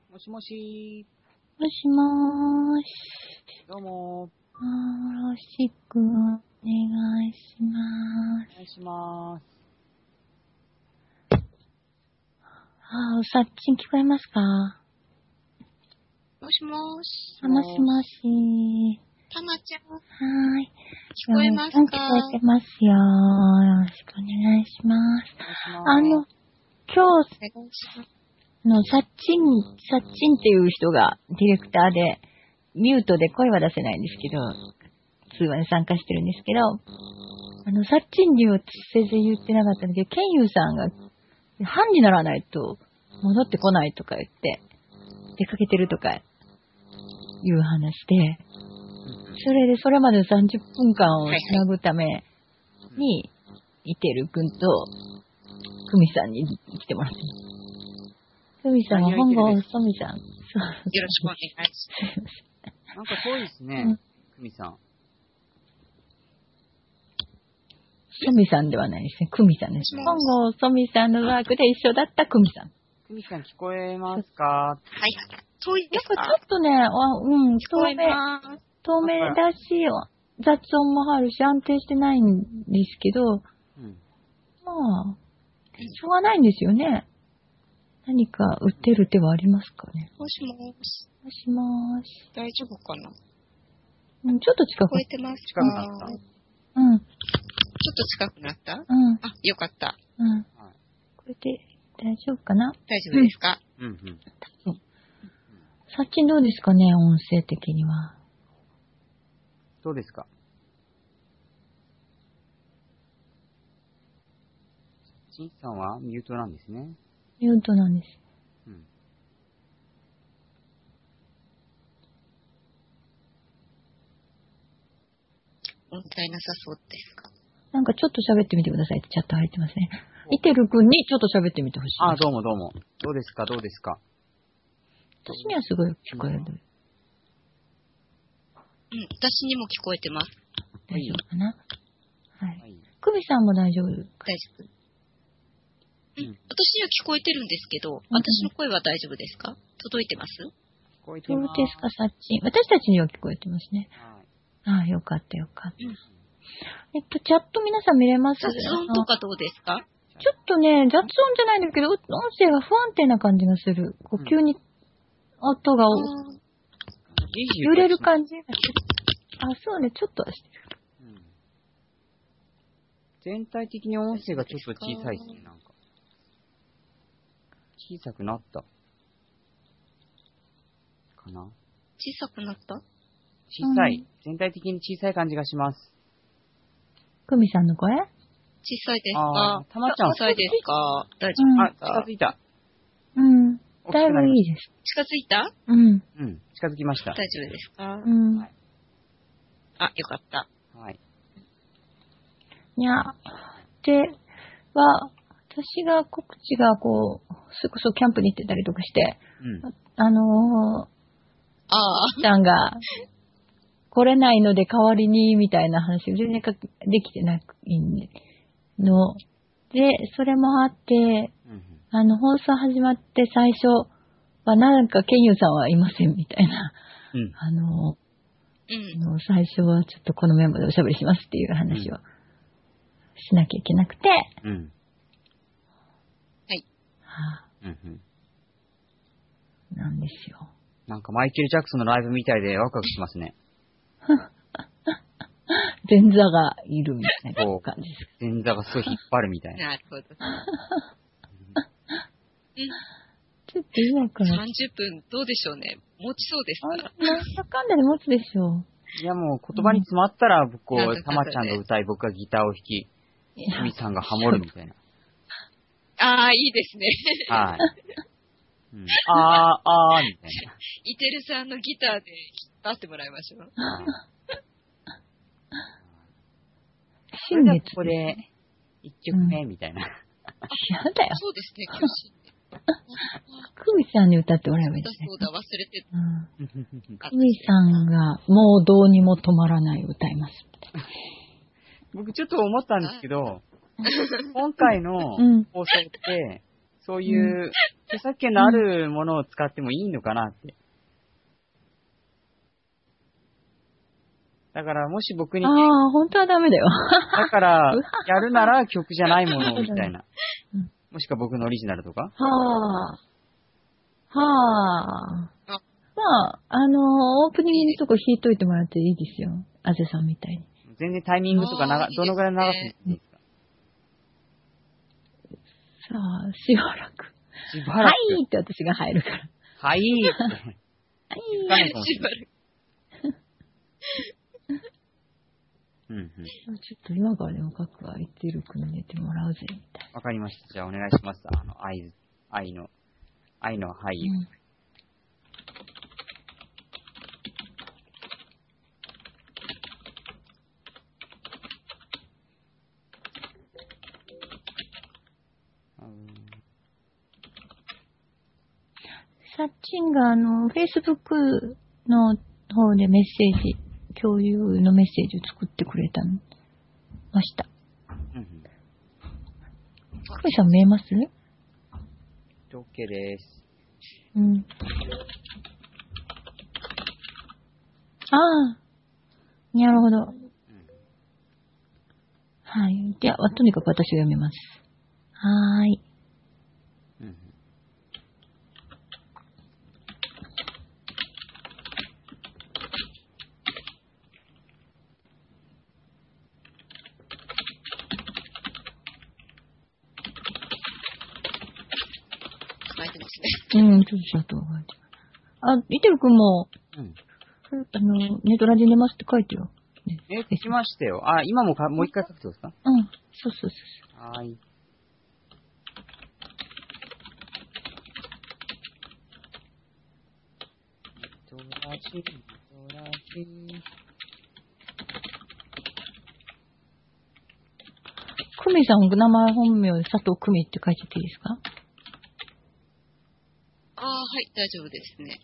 もしもし。 もしもーし。 どうも。 よろしくお願いします。 お願いします。 さっちん聞こえますか？ もしもし。 もしもし。 たまちゃん。 はーい。 聞こえますか？ 聞こえてますよ。よろしくお願いします。今日、さっちんっていう人がディレクターで、ミュートで声は出せないんですけど、通話に参加してるんですけど、さっちんには先生言ってなかったんだけど、ケンユーさんが、半にならないと戻ってこないとか言って、出かけてるとかいう話で、それまでの30分間をつなぐために、イテル君と、クミさんに来てもらってます。クミさんは本郷ソミさん。よろしくお願いします。 なんか遠いですね、クミさん。 ソミさんではないですね、クミさんです。本郷ソミさんのワークで一緒だったクミさん。 クミさん聞こえますか？ はい。遠いですか？ やっぱちょっとね、透明だし、雑音もあるし、安定してないんですけど、まあ、しょうがないんですよね。何か打てる手はありますかね。 もしもし。 もしもし。 大丈夫かな？ ちょっと近く。 聞こえてますか？ 近くなった。 ちょっと近くなった？よかった。 これで大丈夫かな？ 大丈夫ですか？ さっちんどうですかね、音声的には。 どうですか？ちんさんはミュートなんですね。 ミュートなんです。 問題なさそうですか？ なんかちょっと喋ってみてくださいってチャット入ってますね。イテル君にちょっと喋ってみてほしい。 どうもどうも。どうですか？ 私にはすごい聞こえる。 私にも聞こえてます。 大丈夫かな？はい。クミさんも大丈夫？大丈夫。私には聞こえてるんですけど、私の声は大丈夫ですか？届いてます？ 聞こえてます。 そうですか、さっちん。私たちには聞こえてますね。よかったよかった。チャット皆さん見れます？ 雑音とかどうですか？ ちょっとね、雑音じゃないんだけど、音声が不安定な感じがする。急に音が揺れる感じがそうね、ちょっとはしてる。 全体的に音声がちょっと小さいですね、なんか。小さくなったかな？ 小さくなった？ 小さい。全体的に小さい感じがします。 クミさんの声？ 小さいですか？ たまちゃん。 小さいですか？大丈夫ですか？ 近づいた。 だいぶいいです。 近づいた？ 近づきました。 大丈夫ですか？よかった。 はい。いや、私が告知がそれこそキャンプに行ってたりとかして、さんが来れないので代わりにみたいな話を全然できてないので、それもあって、放送始まって最初はなんかケンユーさんはいませんみたいな、最初はちょっとこのメンバーでおしゃべりしますっていう話をしなきゃいけなくて、なんですよ。 なんかマイケル・ジャクソンのライブみたいでワクワクしますね。 前座がいるみたいな感じです。 前座がすごい引っ張るみたいな。 なるほど。 ちょっと今から 30分どうでしょうね。持ちそうですか？ なんだかんだで持つでしょう。 いやもう言葉に詰まったら、たまちゃんが歌い、僕がギターを弾き、ふみさんがハモるみたいな。 いいですね。 はい。みたいな。 イテルさんのギターで引っ張ってもらいましょう。 それではここで、1曲目みたいな。 やだよ。 そうですね、今日クミさんに歌ってもらえばいいですね。 そうだ、忘れてた。クミさんがもうどうにも止まらない歌います。 僕ちょっと思ったんですけど、今回の放送って、 そういう著作権のあるものを使ってもいいのかなって。だからもし僕に、 ああ、本当はダメだよ。 だからやるなら曲じゃないものみたいな。もしくは僕のオリジナルとか。 はあ。はあ。まあ、オープニングのとこ弾いといてもらっていいですよ。あぜさんみたいに。 全然タイミングとかどのぐらい流すんですか？ さあ、しばらく。 しばらく。 はいって私が入るから。 はいって。 はい。 気づかないかもしれない。うんうん。 ちょっと今からでも各空いてる組寝てもらうぜ、みたいわかりました。じゃあお願いします。愛のはい。 な。サッチンがFacebook の方でメッセージ、共有のメッセージを作ってくれたのました。 うんうん。 久美さん見えます？ OK です。 うん。ああ。なるほど。はい。では、とにかく私が読みます。はーい。 うんうん。 書いてますね。 うん、ちょっと書いて。あ、イテル君も、 うん。 ネトラジ寝ますって書いてよ。 書きましたよ。あ、今もう一回書くってことですか？ うん、そうそうそう。 はーい。ネトラジ。 久美さん、名前本名佐藤久美って書いてていいですか？ ああ、はい、大丈夫ですね。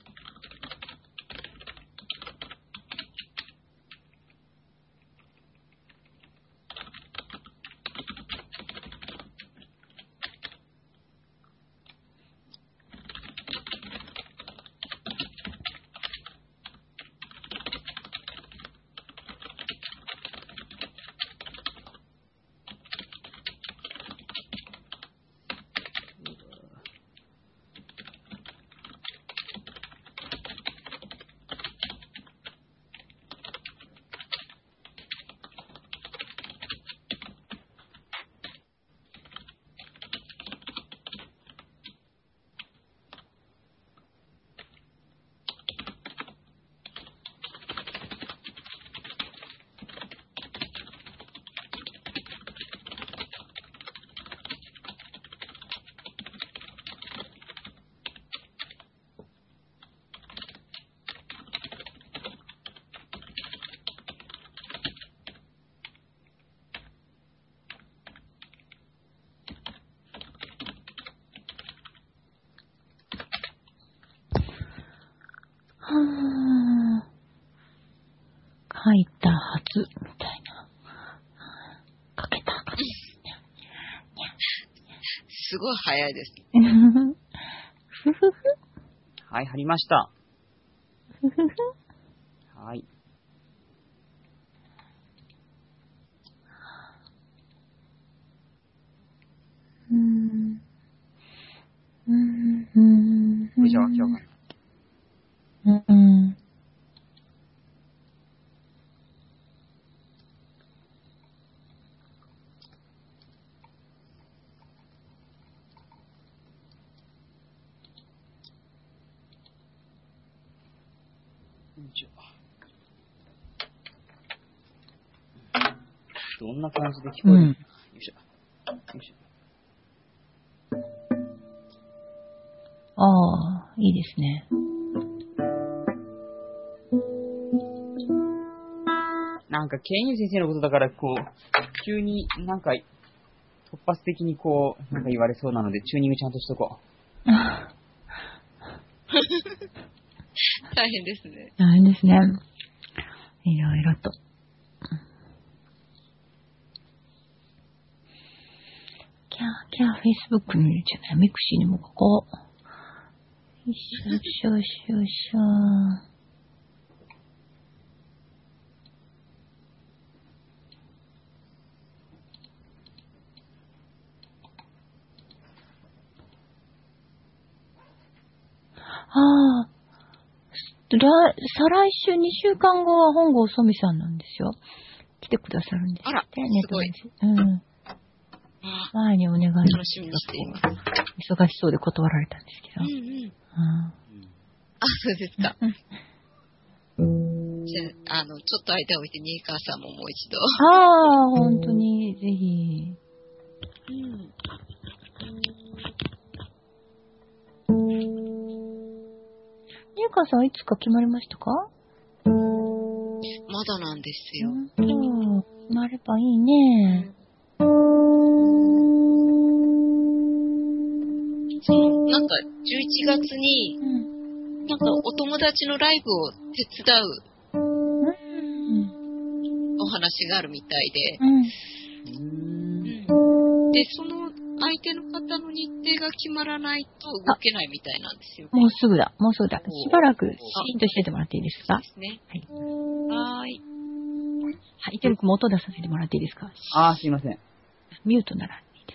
書いたはず、みたいな。書けた。 すごい早いです。 ふふふ。 はい、貼りました。 ふふふ。 はい。これじゃわけわかんない。どんな感じで聞こえる？よいしょ。よいしょ。 ああ、いいですね。 なんか、ケンユ先生のことだから、急になんか、突発的になんか言われそうなので、チューニングちゃんとしとこう。 大変ですね。 大変ですね。いろいろと。 キャー、Facebook に入れちゃない。ミクシーにもここ。よいしょ、よいしょ、よいしょ、よいしょ。ああ、再来週2週間後は本郷そみさんなんですよ。来てくださるんですって。 あら、すごい。 うん。前にお願いします。 楽しみにしています。 忙しそうで断られたんですけど。 うんうん。 あ、 そうですか。じゃあ、ちょっと間を置いて、ニーカーさんももう一度。 ああ、本当に、ぜひ。 うん。 ニーカーさんはいつか決まりましたか？ まだなんですよ。 決まればいいね。 なんか、11月に、なんかお友達のライブを手伝うお話があるみたいで、で、その相手の方の日程が決まらないと動けないみたいなんですよ。 もうすぐだ、もうすぐだ。しばらくシーンとしててもらっていいですか？ ですね。 はい。 はーい。 はい、テル君も音出させてもらっていいですか？ すいません。 ミュートならいいです。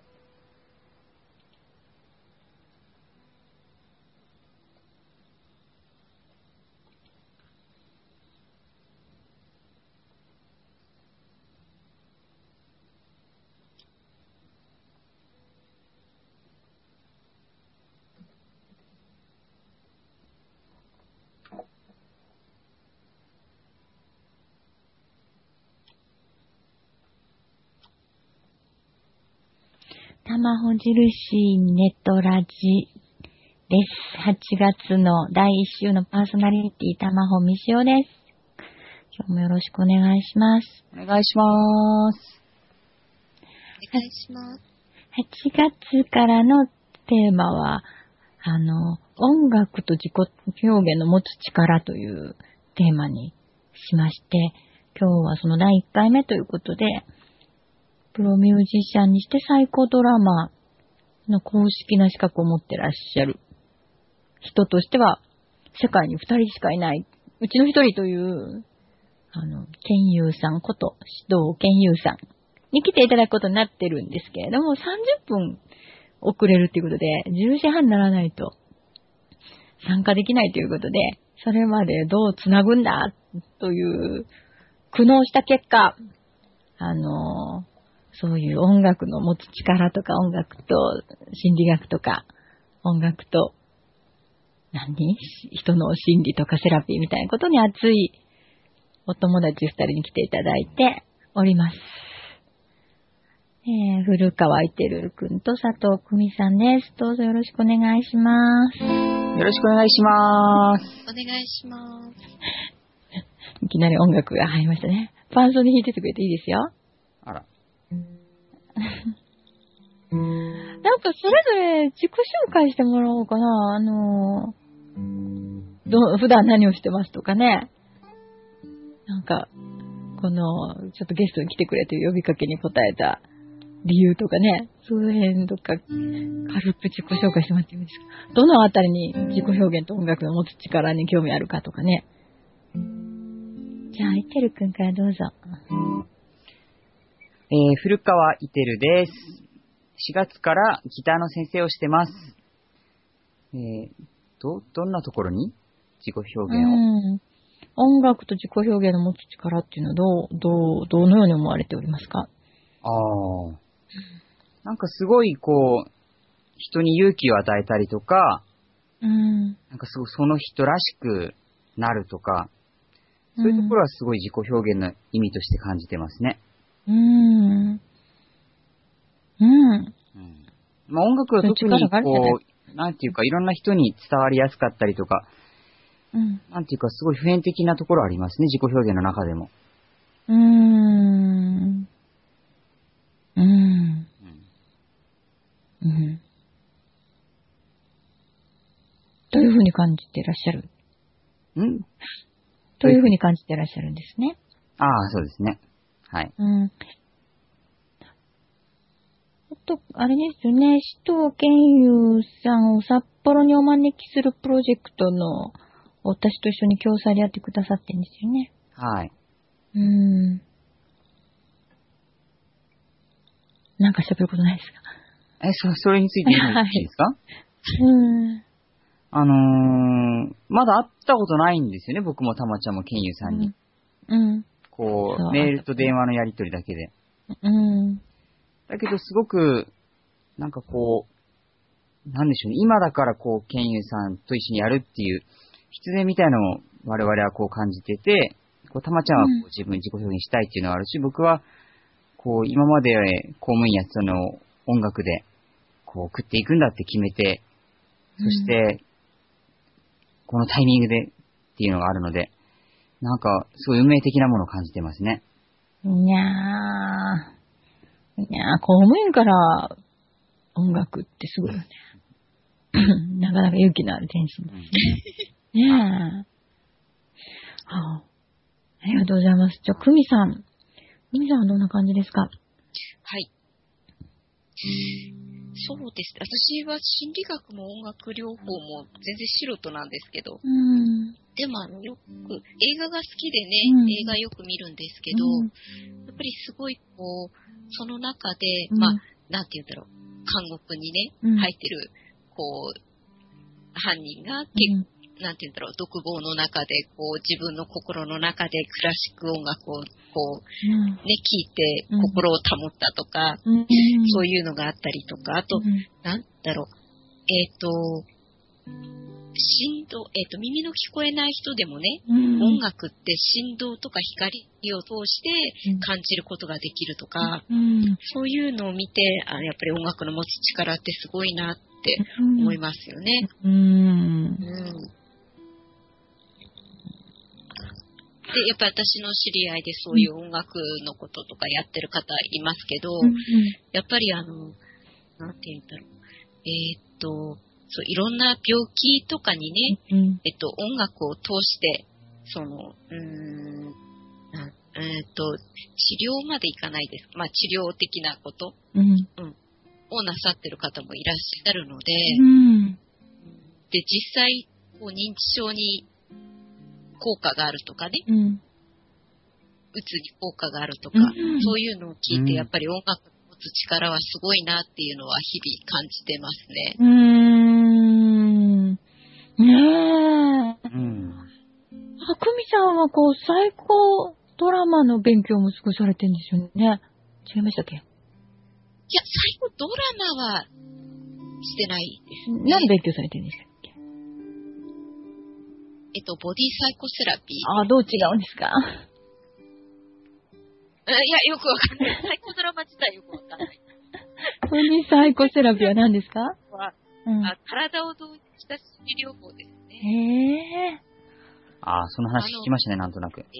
玉穂印ネトラジです。8月の第1週のパーソナリティ、玉穂美潮です。今日もよろしくお願いします。 お願いします。 お願いします。 8月からのテーマは、音楽と自己表現の持つ力というテーマにしまして、今日はその第1回目ということで、プロミュージシャンにしてサイコドラマの公式な資格を持ってらっしゃる人としては、世界に2人しかいない、うちの1人という、ケンユーさんこと指導ケンユーさんに来ていただくことになってるんですけれども、30分遅れるということで、10時半にならないと参加できないということで、それまでどうつなぐんだという苦悩した結果、そういう音楽の持つ力とか、音楽と心理学とか、音楽と人の心理とかセラピーみたいなことに熱いお友達2人に来ていただいております。古川いてるくんと佐藤久美さんです。どうぞよろしくお願いします。 よろしくお願いします。 お願いします。 いきなり音楽が入りましたね。伴奏に弾いててくれていいですよ。 あら。 なんかそれぞれ自己紹介してもらおうかな。普段何をしてますとかね。なんか、ちょっとゲストに来てくれという呼びかけに答えた理由とかね。そういう辺とか、軽く自己紹介してもらってもいいですか。どのあたりに自己表現と音楽の持つ力に興味あるかとかね。じゃあ、いてるくんからどうぞ。 古川いてるです。4月からギターの先生をしてます。どんなところに自己表現を、 音楽と自己表現の持つ力っていうのはどのように思われておりますか？ なんかすごい人に勇気を与えたりとか、なんかすごいその人らしくなるとか、そういうところはすごい自己表現の意味として感じてますね。まあ音楽は特になんていうかいろんな人に伝わりやすかったりとか、なんていうかすごい普遍的なところありますね、自己表現の中でも。 どういうふうに感じていらっしゃる？というふうに感じていらっしゃるんですね。 そうですね。はい。 と、あれですよね、首藤健優さんを札幌にお招きするプロジェクトの、私と一緒に共催でやってくださってるんですよね。 はい。 なんか喋ることないですか？ それについて言っていいですか？まだ会ったことないんですよね、僕もたまちゃんも健優さんに。こう、メールと電話のやりとりだけで。だけどすごく、なんかこう、なんでしょうね、今だからこう、健優さんと一緒にやるっていう必然みたいなのを我々はこう感じてて、こうたまちゃんはこう自分自己表現したいっていうのがあるし、僕はこう今まで公務員やってたのを音楽でこう食っていくんだって決めて、そしてこのタイミングでっていうのがあるので、なんかすごい運命的なものを感じてますね。 いやー、公務員から音楽ってすごいよね。なかなか勇気のある天使ですね。ねえ。ありがとうございます。じゃあ、久美さんはどんな感じですか？ はい。そうです。私は心理学も音楽療法も全然素人なんですけど、でもよく映画が好きでね、映画よく見るんですけど、やっぱりすごいこう、その中で、まあ、なんて言うんだろう、監獄にね、入ってる、こう、犯人がなんて言うんだろう、独房の中で、こう、自分の心の中でクラシック音楽を、こう、ね、聴いて心を保ったとか、そういうのがあったりとか、あと、なんだろう、振動、耳の聞こえない人でもね、音楽って振動とか光を通して感じることができるとか、そういうのを見て、やっぱり音楽の持つ力ってすごいなって思いますよね。で、やっぱり私の知り合いでそういう音楽のこととかやってる方いますけど、やっぱりなんて言うんだろう、そういろんな病気とかにね、音楽を通して、その、治療までいかないです。まあ治療的なこと、をなさってる方もいらっしゃるので、で、実際、こう認知症に効果があるとかね、うつに効果があるとか、そういうのを聞いて、やっぱり音楽の持つ力はすごいなっていうのは日々感じてますね。ねえ。久美さんはこう、サイコドラマの勉強もすごいされてるんですよね。違いましたっけ？いや、 サイコドラマはしてないですね。 何勉強されてるんでしたっけ？ ボディサイコセラピー。 どう違うんですか？ いや、よくわかんない。サイコドラマ自体よくわかんない。 ボディサイコセラピーは何ですか？ 体を同一した心理療法ですね。 その話聞きましたね、なんとなく。 そう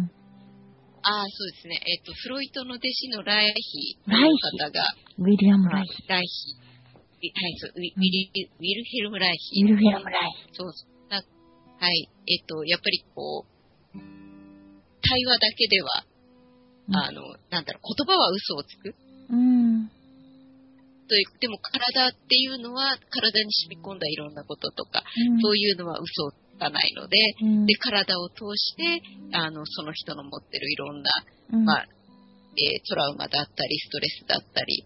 ですね。フロイトの弟子のライヒという方が、 ウィリアム・ライヒ。 はい、そう、ウィルヘルム・ライヒ。そうそう。はい。やっぱりこう、対話だけでは、なんだろう、言葉は嘘をつく。でも体っていうのは、体に染み込んだいろんなこととか、そういうのは嘘をつかないので、で、体を通して、その人の持ってるいろんな、まあ、トラウマだったり、ストレスだったり、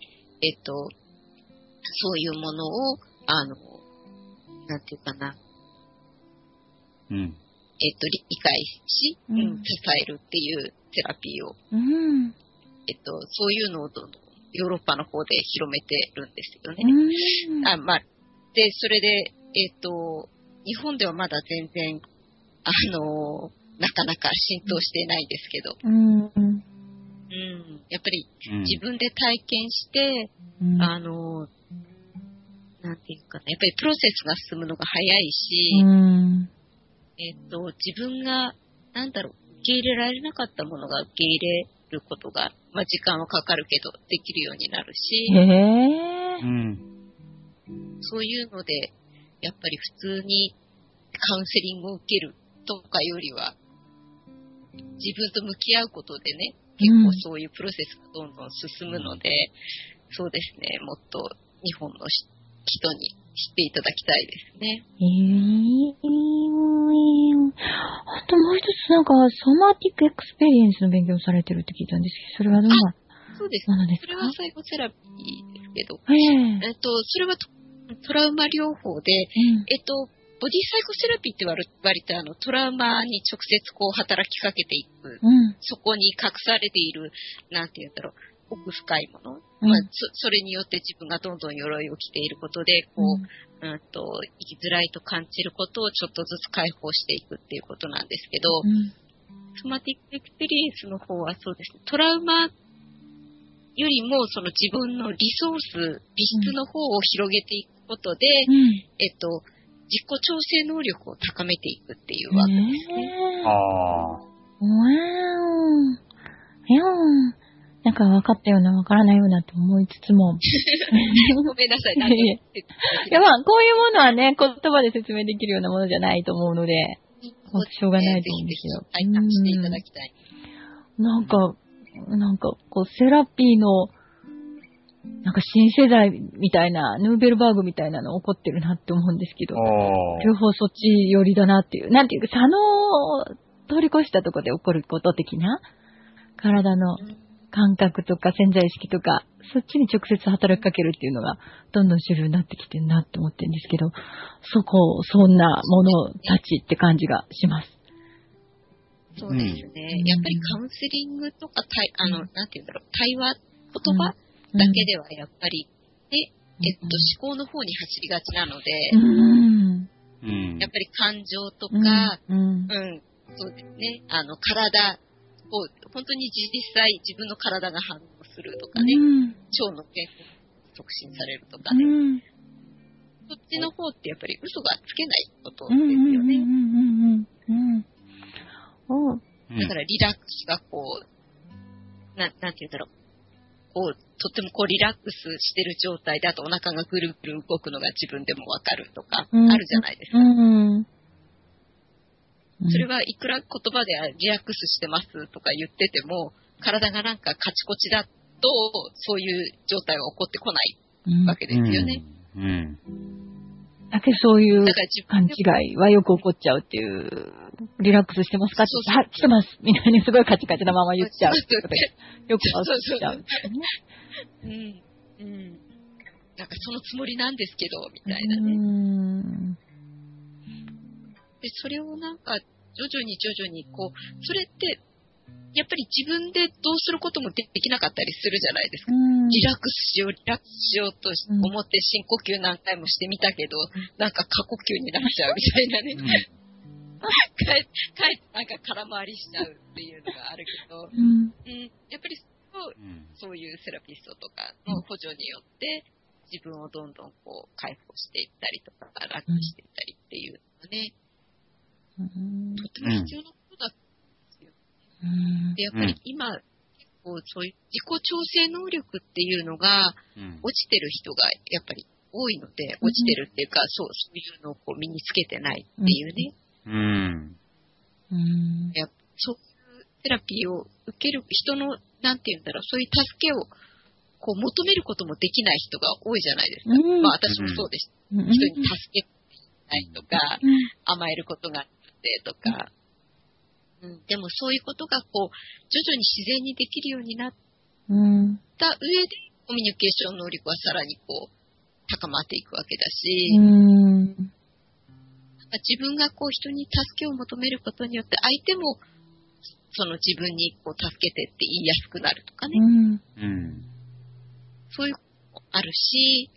そういうものを、なんていうかな、理解し、支えるっていうセラピーを、そういうのをどんどんヨーロッパの方で広めてるんですよね。で、それで、日本ではまだ全然、なかなか浸透していないんですけど、やっぱり自分で体験して、なんていうかな、やっぱりプロセスが進むのが早いし、自分が、なんだろう、受け入れられなかったものが受け入れることが、まあ時間はかかるけど、できるようになるし、そういうので、やっぱり普通にカウンセリングを受けるとかよりは、自分と向き合うことでね、結構そういうプロセスがどんどん進むので、 そうですね、もっと日本の人に知っていただきたいですね。 あともう一つなんか、ソマティックエクスペリエンスの勉強をされてるって聞いたんですけど、それはどんなそうです。 ものですか？ それはサイコセラピーですけど、それはトラウマ療法で、ボディサイコセラピーって割とトラウマに直接こう働きかけていく、そこに隠されている、なんて言うんだろう、奥深いもの、それによって自分がどんどん鎧を着ていることで、こう、生きづらいと感じることをちょっとずつ解放していくっていうことなんですけど、ソマティックエクスペリエンスの方はそうですね、トラウマよりもその自分のリソース、美質の方を広げていくことで、自己調整能力を高めていくっていうわけですね。 なんか分かったような分からないようなと思いつつも。 ごめんなさい。 いやまあ、こういうものはね、言葉で説明できるようなものじゃないと思うので、しょうがないと思うんですけど。 体感していただきたい。 なんか、こう、セラピーの、なんか新世代みたいな、ヌーベルバーグみたいなの起こってるなって思うんですけど、両方そっち寄りだなっていう、なんていうか、左脳を通り越したところで起こること的な、体の感覚とか潜在意識とか、そっちに直接働きかけるっていうのが、どんどん主流になってきてるなって思ってるんですけど、そんなものたちって感じがします。 そうですね。やっぱりカウンセリングとか、なんていうんだろう、対話、言葉だけではやっぱり、思考の方に走りがちなので、やっぱり感情とか、そうですね、体を、本当に実際自分の体が反応するとかね、腸の健康が促進されるとかね、そっちの方ってやっぱり嘘がつけないことですよね。だからリラックスがこう、なんて言うんだろう。こう、とってもこうリラックスしてる状態で、あとお腹がぐるぐる動くのが自分でもわかるとか、あるじゃないですか。それはいくら言葉でリラックスしてますとか言ってても、体がなんかカチコチだと、そういう状態は起こってこないわけですよね。 だけどそういう勘違いはよく起こっちゃうっていう、リラックスしてますかって、はい、してます。みたいにすごいカチカチなまま言っちゃうってことで、よく起こっちゃう。 なんかそのつもりなんですけど、みたいなね。で、それをなんか、徐々にこう、それって、やっぱり自分でどうすることもできなかったりするじゃないですか。リラックスしようと思って深呼吸何回もしてみたけど、なんか過呼吸になっちゃうみたいなね。かえってなんか空回りしちゃうっていうのがあるけど、やっぱりそういうセラピストとかの補助によって自分をどんどんこう解放していったりとか楽していったりっていうのがね、とても必要なことだったんですよ。でやっぱり今、結構そういう自己調整能力っていうのが落ちてる人がやっぱり多いので、落ちてるっていうか、そういうのをこう身につけてないっていうね。そういうセラピーを受ける人の、なんていうんだろう、そういう助けをこう求めることもできない人が多いじゃないですか。まあ私もそうです。人に助けたいとか、甘えることがあってとか、でもそういうことがこう徐々に自然にできるようになった上でコミュニケーション能力はさらにこう高まっていくわけだし、自分がこう人に助けを求めることによって相手もその自分にこう助けてって言いやすくなるとかね、そういうこともあるし、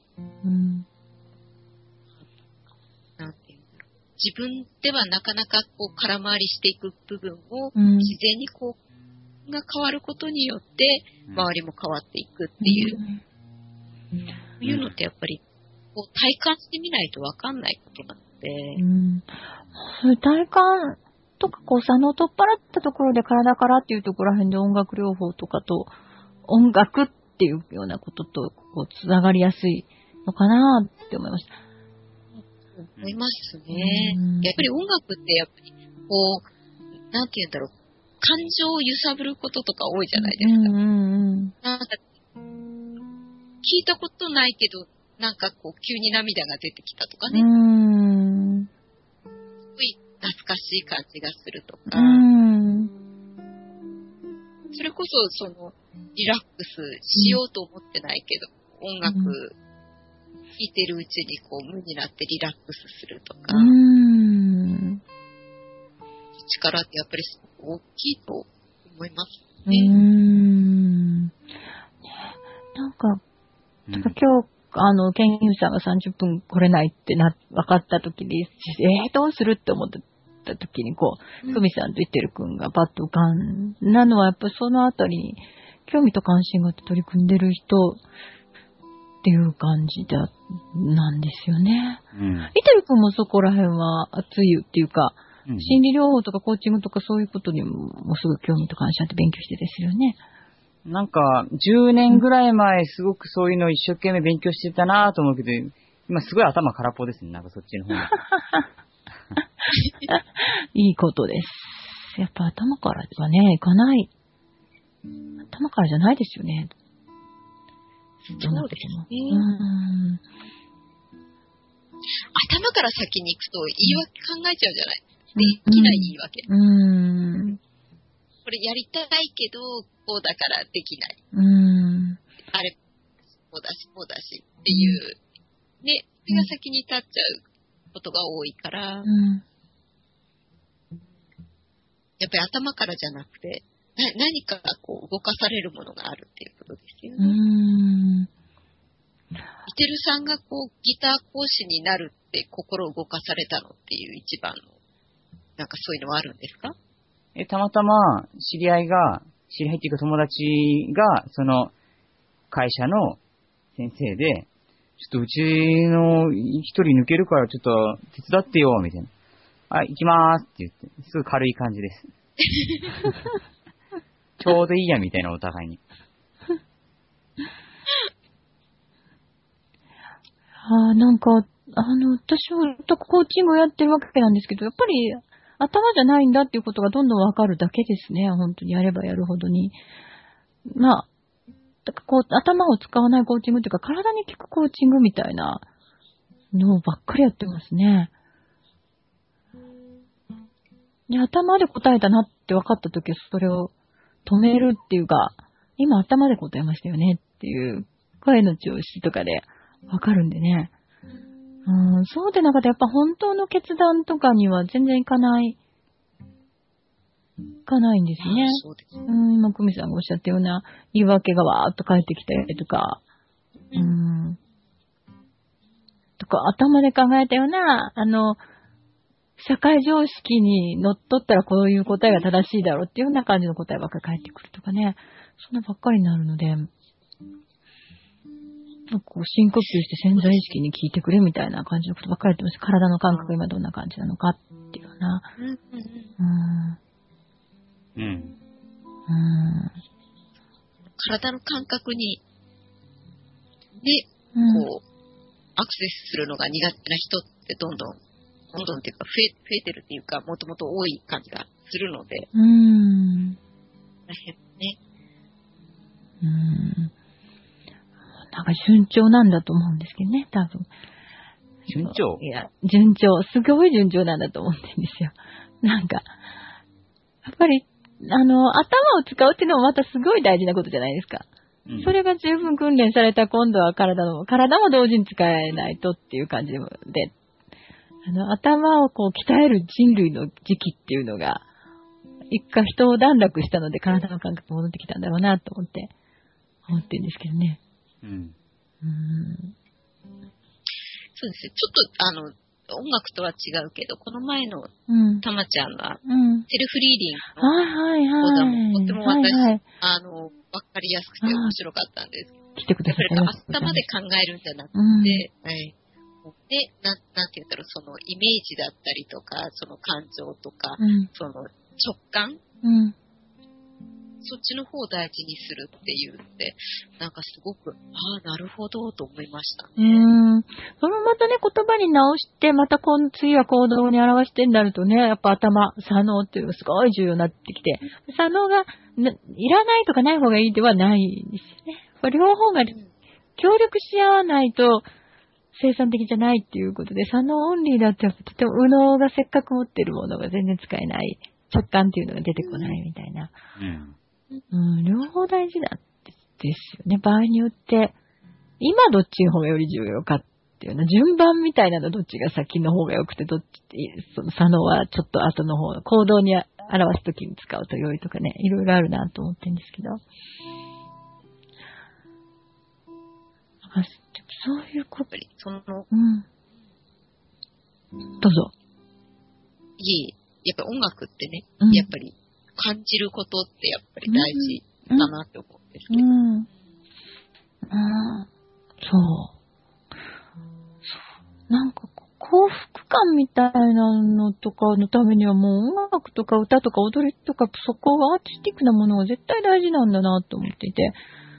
なんていうんだろう、自分ではなかなかこう空回りしていく部分を自然にこうが変わることによって周りも変わっていくっていう、そういうのってやっぱりこう体感してみないと分かんないことなので、 そういう体感とかこう左脳取っ払ったところで体からっていうところら辺で音楽療法とかと音楽っていうようなこととこうつながりやすいのかなって思いました。 思いますね。やっぱり音楽ってやっぱりこうなんて言うんだろう、感情を揺さぶることとか多いじゃないですか。なんか聞いたことないけど、なんかこう、急に涙が出てきたとかね。すごい懐かしい感じがするとか。それこそ、リラックスしようと思ってないけど、音楽聴いてるうちにこう、無になってリラックスするとか。力ってやっぱり大きいと思いますね。 なんか今日、ケンユさんが30分来れないって分かった時に、どうするって思った時に、こう、クミさんと言ってるくんがパッと浮かんだのは、やっぱりそのあたりに興味と関心があって取り組んでる人っていう感じなんですよね。イテルくんもそこら辺は熱いっていうか、心理療法とかコーチングとかそういうことにもすぐ興味と関心あって勉強してですよね。 なんか、10年ぐらい前、すごくそういうのを一生懸命勉強してたなぁと思うけど、今すごい頭空っぽですね、なんかそっちの方が。 いいことです。やっぱ頭からはね、いかない。頭からじゃないですよね。 そうですね。頭から先に行くと言い訳考えちゃうじゃない。できない言い訳。これやりたいけど、こうだからできない。あれ、こうだし、こうだしっていう、ね、それが先に立っちゃうことが多いから、やっぱり頭からじゃなくて、何かこう動かされるものがあるっていうことですよね。イテルさんがこうギター講師になるって心を動かされたのっていう一番の、なんかそういうのはあるんですか？ たまたま知り合いっていうか友達が、その会社の先生で、ちょっとうちの一人抜けるからちょっと手伝ってよ、みたいな。行きまーすって言って、すごい軽い感じです。ちょうどいいや、みたいなお互いに。 なんか、私はコーチングをやってるわけなんですけど、やっぱり頭じゃないんだっていうことがどんどんわかるだけですね。本当にやればやるほどに。まあ、だからこう、頭を使わないコーチングっていうか、体に効くコーチングみたいなのばっかりやってますね。で、頭で答えたなって分かったときは、それを止めるっていうか、今頭で答えましたよねっていう声の調子とかで分かるんでね。そうでなかったらやっぱ本当の決断とかには全然いかないんですね。 そうです。 今、久美さんがおっしゃったような言い訳がわーっと返ってきたりとか、とか、頭で考えたような、社会常識にのっとったらこういう答えが正しいだろうっていうような感じの答えばっかり返ってくるとかね、そんなばっかりになるので、こう深呼吸して潜在意識に聞いてくれみたいな感じのことばっかり言ってます。体の感覚が今どんな感じなのかっていうような。 体の感覚に、こう、アクセスするのが苦手な人ってどんどんっていうか増えてるっていうか、もともと多い感じがするので。大変ね。 なんか順調なんだと思うんですけどね、多分。 順調？ いや、順調。すごい順調なんだと思ってるんですよ。なんか、やっぱり、頭を使うっていうのもまたすごい大事なことじゃないですか。それが十分訓練された今度は体も同時に使えないとっていう感じで、頭をこう鍛える人類の時期っていうのが、一回人を段落したので体の感覚が戻ってきたんだろうなと思ってるんですけどね。 そうですね。ちょっと音楽とは違うけど、この前のたまちゃんが、セルフリーディングの講座もとても私、わかりやすくて面白かったんです。 来てください。 頭で考えるんじゃなくて、なんて言うんだろう、そのイメージだったりとか、その感情とか、その直感、そっちの方を大事にするっていうので、なんかすごく、なるほどと思いましたね。 そのまたね、言葉に直して、また次は行動に表してになるとね、やっぱ頭、左脳っていうのがすごい重要になってきて、左脳がいらないとかない方がいいではないんですよね。両方が協力し合わないと生産的じゃないっていうことで、左脳オンリーだとやっぱとても右脳がせっかく持ってるものが全然使えない、直感っていうのが出てこないみたいな。両方大事なんですよね。場合によって、今どっちの方がより重要かっていうの順番みたいなのどっちが先の方が良くて、どっち、その左脳はちょっと後の方、行動に表すときに使うと良いとかね、いろいろあるなと思ってるんですけど。そういうこと。 その、どうぞ。 やっぱ音楽ってね、やっぱり感じることってやっぱり大事だなって思うんですけど。 そう。なんか幸福感みたいなのとかのためにはもう音楽とか歌とか踊りとかそこはアーティスティックなものが絶対大事なんだなと思っていて。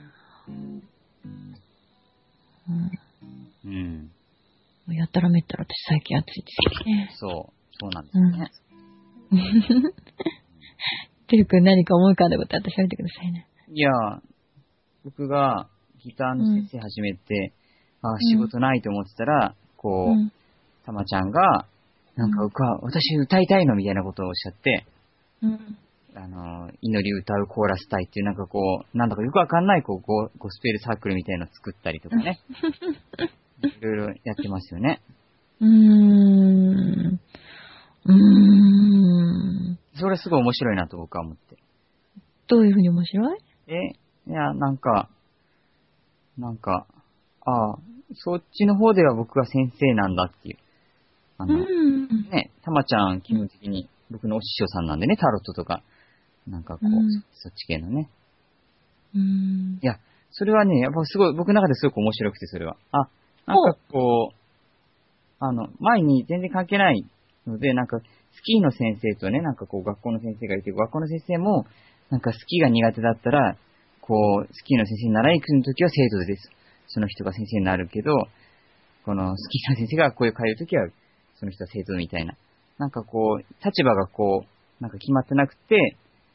やったらめったら私最近暑いですよね。 そうなんですね。 てるくん何か思い浮かんだことあったら喋ってくださいね。 いや、僕がギターの先生始めて、仕事ないと思ってたら、たまちゃんが、なんか私歌いたいのみたいなことをおっしゃって、祈り歌うコーラス隊っていうなんかよくわかんないゴスペルサークルみたいなのを作ったりとかね。いろいろやってますよね。それすごい面白いなと僕は思って。 どういうふうに面白い？ いや、そっちの方では僕が先生なんだっていう。たまちゃん基本的に僕のお師匠さんなんでね、タロットとか、そっち系のね。いや、それはね、やっぱすごい、僕の中ですごく面白くて、それは。前に全然関係ないので、スキーの先生とね、学校の先生がいて、学校の先生も、スキーが苦手だったら、スキーの先生に習いに行くときは生徒です。その人が先生になるけど、このスキーの先生が学校へ通うときは、その人は生徒みたいな。立場が決まってなくて、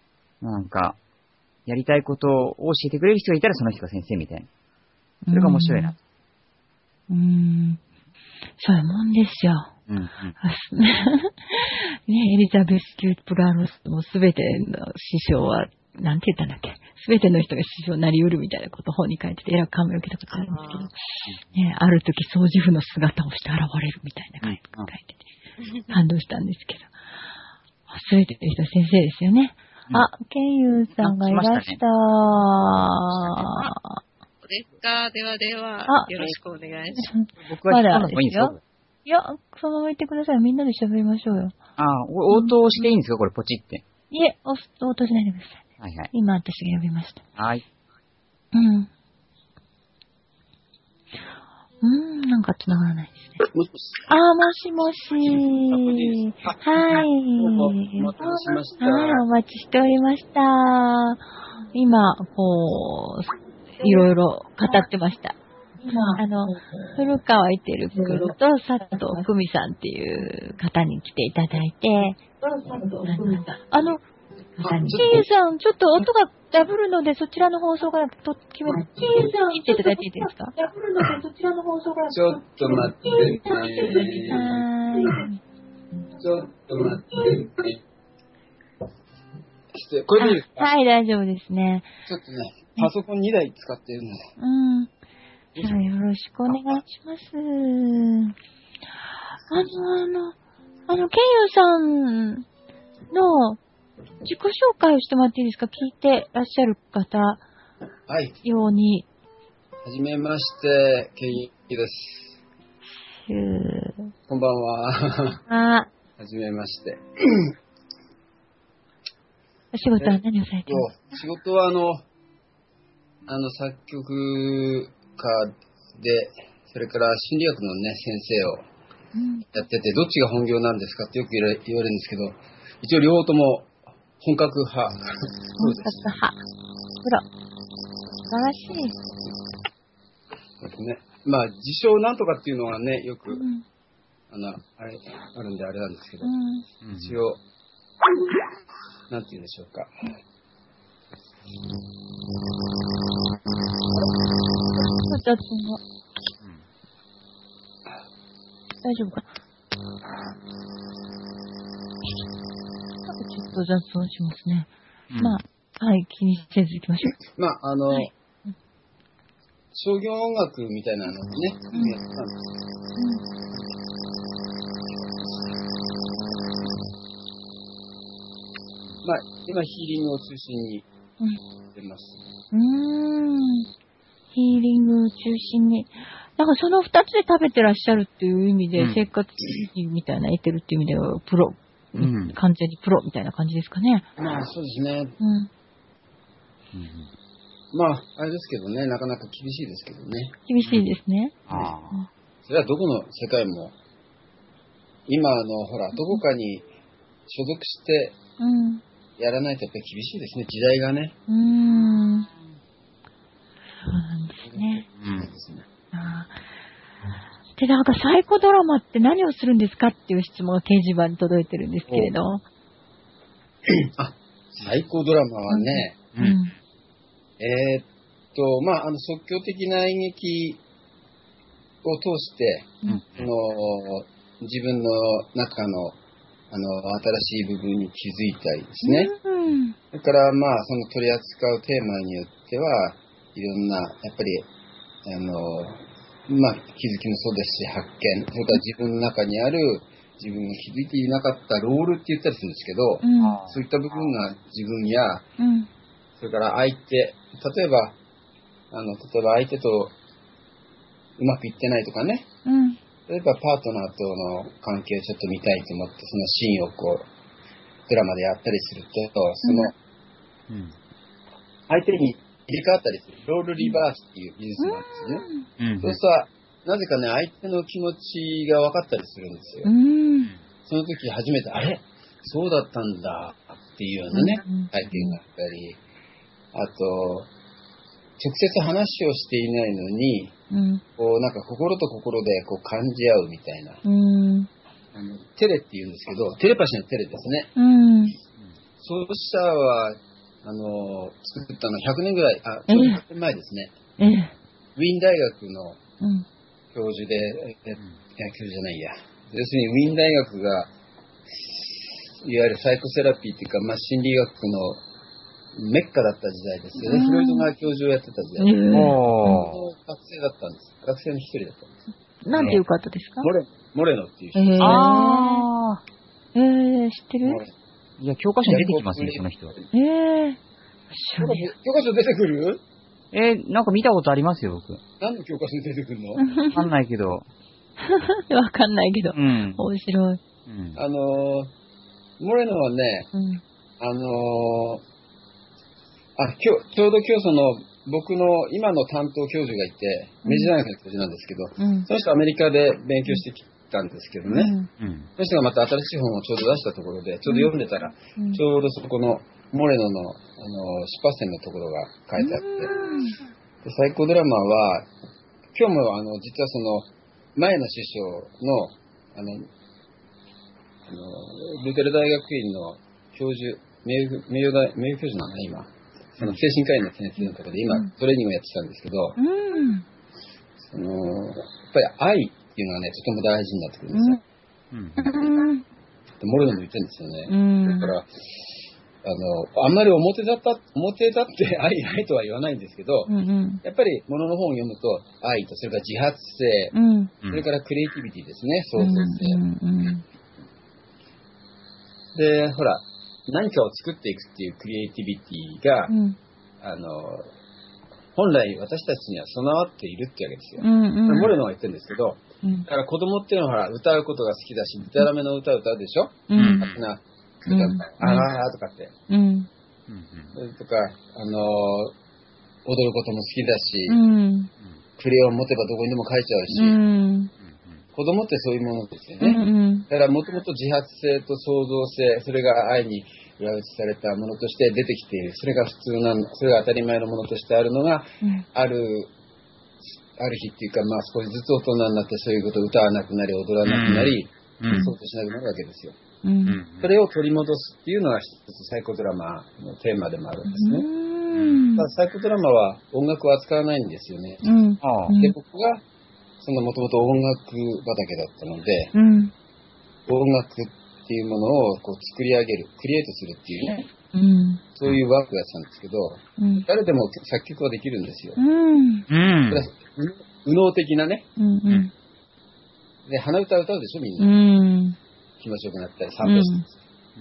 やりたいことを教えてくれる人がいたらその人が先生みたいな。それが面白いな。 そういうもんですよ。エリザベス・キュープラロスもすべての師匠は、なんて言ったんだっけ、すべての人が師匠になり得るみたいなことを本に書いてて、えらく感銘を受けたことあるんですけど、ある時掃除婦の姿をして現れるみたいな書いてて、感動したんですけど、すべての人は先生ですよね。ケンユーさんがいらした。 そうですか。では、よろしくお願いします。 僕は聞かなくてもいいんですよ。 いや、そのまま言ってください。みんなで喋りましょうよ。 応答していいんですかこれ、ポチって。 いえ、応答しないでください。 はいはい。 今、私が呼びました。 はい。 なんか繋がらないですね。もしもし。はい。 お待たせしました。 お待ちしておりました。今、いろいろ語ってました。古川いてるくんと佐藤久美さんっていう方に来ていただいて、ケンユさん、ちょっと音がダブるので、そちらの放送から決めて、ケンユさんに言っていただいていいですか？ダブるので、そちらの放送から。 ちょっと待ってね。ちょっと待ってね。これでいいですか？ はい、大丈夫ですね。 ちょっとね、パソコン2台使ってるので。 じゃあよろしくお願いします。ケンユさんの自己紹介をしてもらっていいですか？聞いてらっしゃる方ように。 はじめまして、ケンユです。 こんばんは。はじめまして。 お仕事は何をされてますか？ 仕事は作曲家で、それから心理学のね、先生をやってて、どっちが本業なんですかってよく言われるんですけど、一応両方とも本格派。 本格派。プロ。素晴らしい。 そうですね。自称なんとかっていうのがね、よく、あるんであれなんですけど、一応、なんて言うんでしょうか。 雑音が。大丈夫かな。ちょっと雑音しますね。まあ、はい、気にせず行きましょう。まあ、 はい、 商業音楽みたいなのをね、やってたんです。まあ、今ヒーリングを中心にしてます。 ヒーリングを中心に。なんかその二つで食べてらっしゃるっていう意味で、生活みたいな得てるっていう意味では、プロ、完全にプロみたいな感じですかね。 まあ、そうですね。まあ、あれですけどね、なかなか厳しいですけどね。 厳しいですね。 それはどこの世界も、今ほら、どこかに所属して、やらないとやっぱり厳しいですね、時代がね。 そうなんですね。で、なんかサイコドラマって何をするんですかっていう質問が掲示板に届いてるんですけれど。 サイコドラマはね、まあ、即興的な演劇を通して、自分の中の、新しい部分に気づいたりですね。それから、まあ、その取り扱うテーマによっては、いろんな、やっぱり、まあ、気づきもそうですし、発見、それから自分の中にある、自分が気づいていなかったロールって言ったりするんですけど、そういった部分が自分や、それから相手、例えば相手とうまくいってないとかね、例えばパートナーとの関係をちょっと見たいと思って、そのシーンをこう、ドラマでやったりすると、その、相手に入れ替わったりする、ロールリバースっていう技術なんですね。そうすると、なぜかね、相手の気持ちが分かったりするんですよ。その時初めて、あれそうだったんだっていうようなね、体験があったり、あと、直接話をしていないのに、こうなんか心と心でこう感じ合うみたいな、テレって言うんですけど、テレパシーのテレですね。そうしたは作ったの100年ぐらい、ちょうど100年前ですね。ウィーン大学の教授で、教授じゃないや。要するにウィーン大学が、いわゆるサイコセラピーっていうか、まあ、心理学のメッカだった時代ですよね。フロイドが教授をやってた時代。学生だったんです。学生の一人だったんです。 なんていう方ですか？ モレノっていう人。 知ってる？ いや、教科書に出てきますね、その人。 教科書出てくる？ なんか見たことありますよ、僕。 何の教科書に出てくるの？ わかんないけど。 わかんないけど。面白い。 モレノはね、ちょうど今日その、僕の今の担当教授がいて、明治大学の教授なんですけど、その人アメリカで勉強してきたんですけどね、その人がまた新しい本をちょうど出したところで、ちょうど読んでたら、ちょうどそこのモレノの、出発点のところが書いてあって、でサイコドラマは、今日も実はその、前の師匠の、ルーテル大学院の教授、名誉教授なんだね、今。精神科医の先生のところで今、トレーニングをやってたんですけど、やっぱり愛っていうのがね、とても大事になってくるんですよ。モレノも言ってるんですよね。だから、あんまり表立って愛とは言わないんですけど、やっぱり物の本を読むと、愛と、それから自発性、それからクリエイティビティですね、創造性。で、ほら、何かを作っていくっていうクリエイティビティが、本来私たちには備わっているってわけですよ。モレノが言ってるんですけど、だから子供っていうのはほら、歌うことが好きだし、でたらめの歌を歌うでしょ？あーとかって。それとか、踊ることも好きだし、クレヨン持てばどこにでも描いちゃうし、子供ってそういうものですよね。だからもともと自発性と創造性、それが愛に裏打ちされたものとして出てきている。それが普通それが当たり前のものとしてあるのが、ある日っていうか、まあ少しずつ大人になってそういうことを歌わなくなり、踊らなくなり、そうとしなくなるわけですよ。それを取り戻すっていうのが一つサイコドラマのテーマでもあるんですね。 サイコドラマは音楽を扱わないんですよね。で、僕が、もともと音楽畑だったので、音楽っていうものをこう作り上げる、クリエイトするっていうね、そういうワークをやってたんですけど、誰でも作曲はできるんですよ。それは右脳的なね。で、鼻歌歌うでしょ、みんな。気持ちよくなったり、散歩して。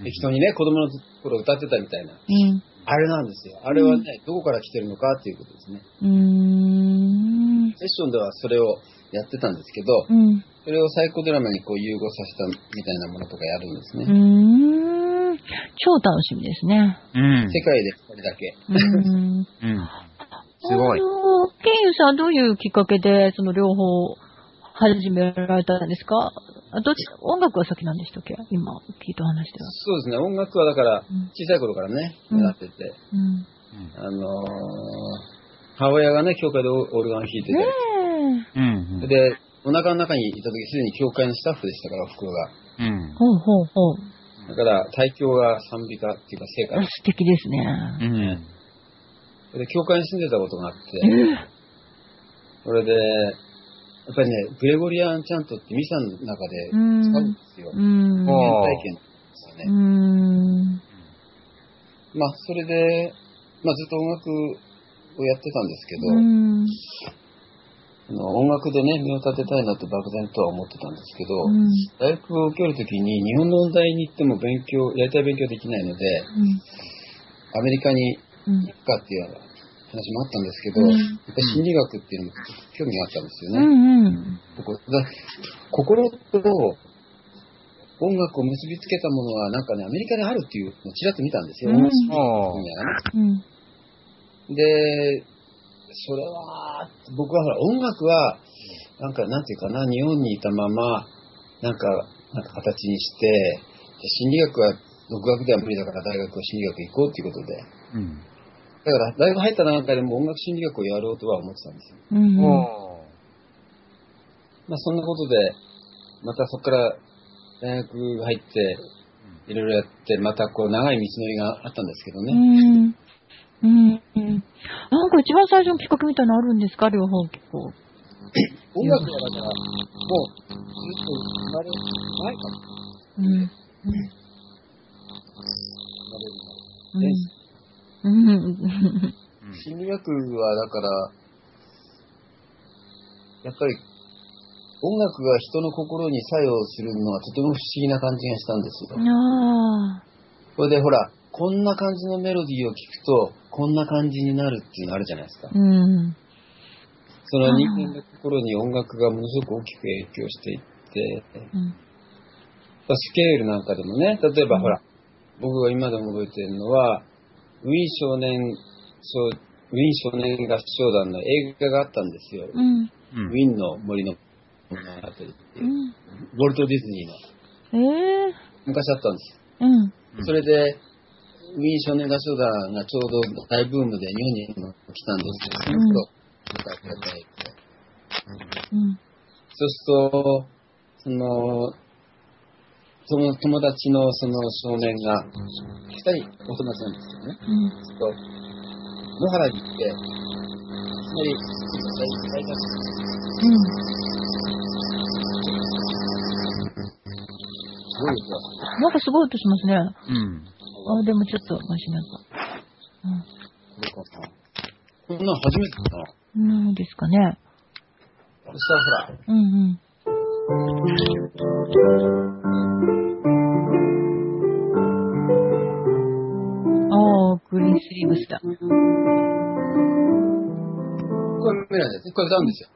人にね、子供の頃歌ってたみたいな。あれなんですよ。あれはね、どこから来てるのかっていうことですね。セッションではそれをやってたんですけど、それをサイコドラマにこう融合させたみたいなものとかやるんですね。 超楽しみですね。 世界でこれだけ。 すごい。 ケンユさんはどういうきっかけでその両方始められたんですか？音楽は先なんでしたっけ？今聞いた話では。 そうですね。音楽はだから小さい頃からね、やってて、母親がね教会でオルガンを弾いてて、でお腹の中にいた時すでに教会のスタッフでしたからお袋が。だから大教が賛美歌っていうか聖歌。 素敵ですね。 で教会に住んでたことがあって、それでやっぱりね、グレゴリアンチャントってミサの中で使うんですよ。原体験ですよね。まあ、それで、まあずっと音楽をやってたんですけど、音楽でね、身を立てたいなって漠然とは思ってたんですけど、大学を受けるときに日本の音大に行ってもやりたい勉強できないので、アメリカに行くかっていう話もあったんですけど、やっぱ心理学っていうのも興味があったんですよね。心と音楽を結びつけたものはなんかね、アメリカであるっていうのをちらっと見たんですよ。音楽心理学ね。で、それは、僕はほら、音楽は、なんていうかな、日本にいたまま、なんか形にして、心理学は独学では無理だから大学は心理学行こうっていうことで。だから、大学入った中でも音楽心理学をやろうとは思ってたんですよ。まあ、そんなことで、またそこから大学入って、いろいろやって、またこう、長い道のりがあったんですけどね。 なんか一番最初の企画みたいなのあるんですか？両方結構。 音楽はだから、もう、ずっと生まれる前から。心理学はだから、やっぱり音楽が人の心に作用するのはとても不思議な感じがしたんですよ。それでほら、こんな感じのメロディーを聞くと、こんな感じになるっていうのあるじゃないですか。その人間の心に音楽がものすごく大きく影響していって、スケールなんかでもね、例えばほら、僕が今でも覚えてるのは、ウィーン少年合唱団の映画があったんですよ。ウィーンの森の物語っていう、ウォルト・ディズニーの。昔あったんです。それで、ウィーン少年合唱団がちょうど大ブームで日本にも来たんですけど、そうすると、その友達のその少年が、2人お友達なんですよね。野原に行って、2人、大学なんかすごい音しますね。でもちょっとマシになった。 こんなの初めてかな。 なんですかね。 そしたらほら。 グリーンスリーブスだ。これメロディーですね。これ歌うんですよ。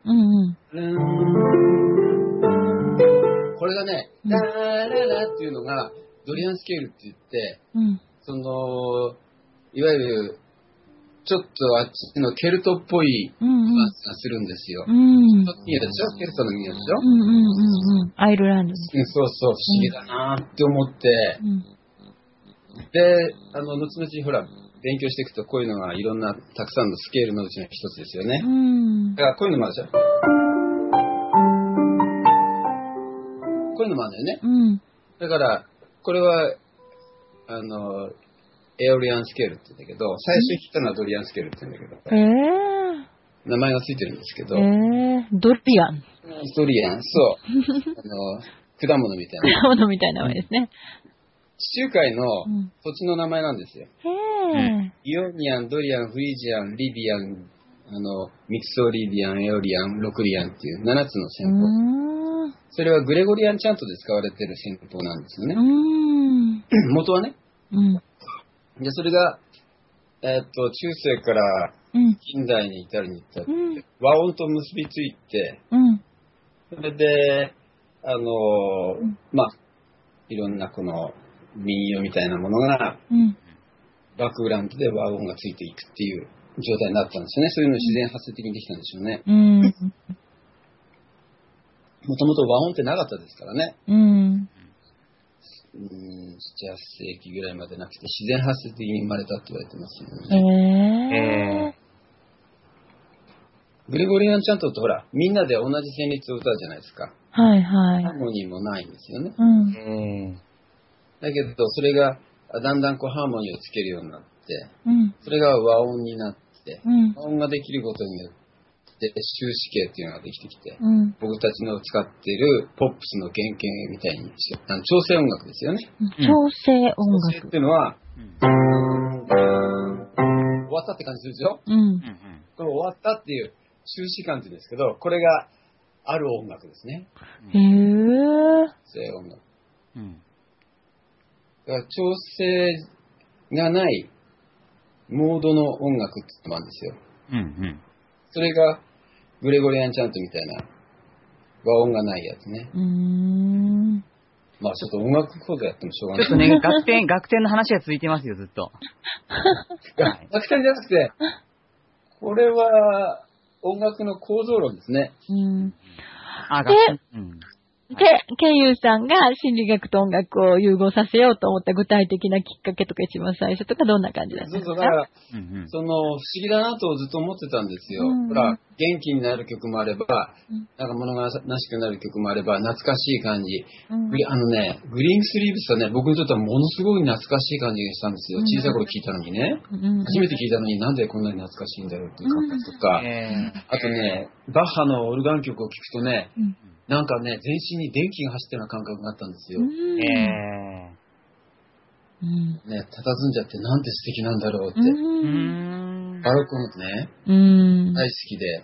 これがね、ラーララっていうのがドリアンスケールって言って、いわゆるちょっとあっちのケルトっぽいニュアンスがするんですよ。見えたでしょ？ケルトの見えたでしょ？ アイルランド。 そうそう、不思議だなって思って、で、後々ほら、勉強していくとこういうのがいろんなたくさんのスケールのうちの一つですよね。だからこういうのもあるでしょ？こういうのもあるんだよね。だから、これは、 エオリアンスケールって言うんだけど、最初に聞いたのはドリアンスケールって言うんだけど、名前がついてるんですけど、 ドリアン。 ドリアン、そう。果物みたいな。 果物みたいな名前ですね。 地中海の土地の名前なんですよ。イオニアン、ドリアン、フリージアン、リビアン、ミクソリディアン、エオリアン、ロクリアンっていう7つの戦法。それはグレゴリアンチャントで使われている戦法なんですよね。元はね。で、それが、中世から近代に至るに至って、和音と結びついて、それで、まあ、いろんなこの民謡みたいなものが、バックグラウンドで和音がついていくっていう状態になったんですよね。そういうの自然発生的にできたんでしょうね。もともと和音ってなかったですからね。7、8世紀ぐらいまでなくて自然発生的に生まれたって言われてますよね。グレゴリアンチャントってほら、みんなで同じ旋律を歌うじゃないですか。 はいはい。 ハーモニーもないんですよね。だけど、それがだんだんこうハーモニーをつけるようになって、それが和音になって、和音ができることによって、終止形っていうのができてきて、僕たちの使っているポップスの原型みたいにして、調整音楽ですよね。 調整音楽。 調整っていうのは、終わったって感じするでしょ。これ終わったっていう終止感って言うんですけど、これがある音楽ですね。調整音楽。だから調整がないモードの音楽って言ってもあるんですよ。それがグレゴリアンチャントみたいな和音がないやつね。まあちょっと音楽講座やってもしょうがない。 ちょっとね、楽天の話が続いてますよ、ずっと。 楽天じゃなくて、これは音楽の構造論ですね。 で、ケンユーさんが心理学と音楽を融合させようと思った具体的なきっかけとか一番最初とかどんな感じだったんですか？ だから、不思議だなとずっと思ってたんですよ。ほら、元気になる曲もあれば、なんか物悲しくなる曲もあれば、懐かしい感じ。グリーンスリーブスはね、僕にとってはものすごい懐かしい感じがしたんですよ。小さい頃聞いたのにね。初めて聞いたのになんでこんなに懐かしいんだろうっていう感覚とか。あとね、バッハのオルガン曲を聴くとね、なんかね、全身に電気が走ったような感覚があったんですよ。ね、佇んじゃってなんて素敵なんだろうって。バロック音ね、大好きで。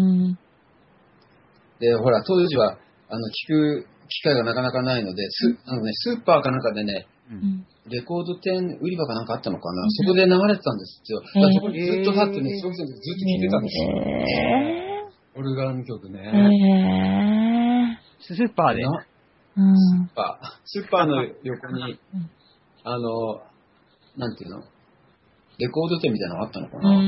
で、ほら、当時は、聞く機会がなかなかないので、スーパーかなんかでね、レコード店売り場かなんかあったのかな、そこで流れてたんですよ。だからそこにずっと立ってね、小学生の時ずっと聴いてたんですよ。オルガン曲ね。 スーパーでスーパーの横に、なんていうの、レコード店みたいなのがあったのかな。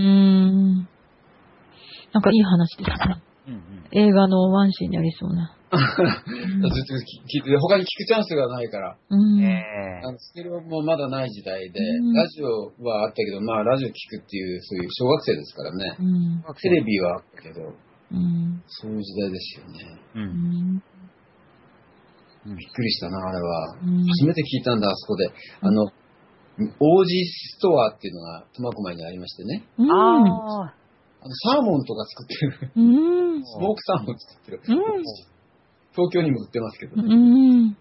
なんかいい話ですね。映画のワンシーンにありそうな。 ずっと聞いて、他に聞くチャンスがないから。ステレオもまだない時代で、ラジオはあったけど、まあラジオ聞くっていう、そういう小学生ですからね。テレビはあったけど、そういう時代ですよね。びっくりしたな、あれは。初めて聞いたんだ、あそこで。王子ストアっていうのが苫小牧にありましてね。サーモンとか作ってる。スモークサーモン作ってる。東京にも売ってますけどね。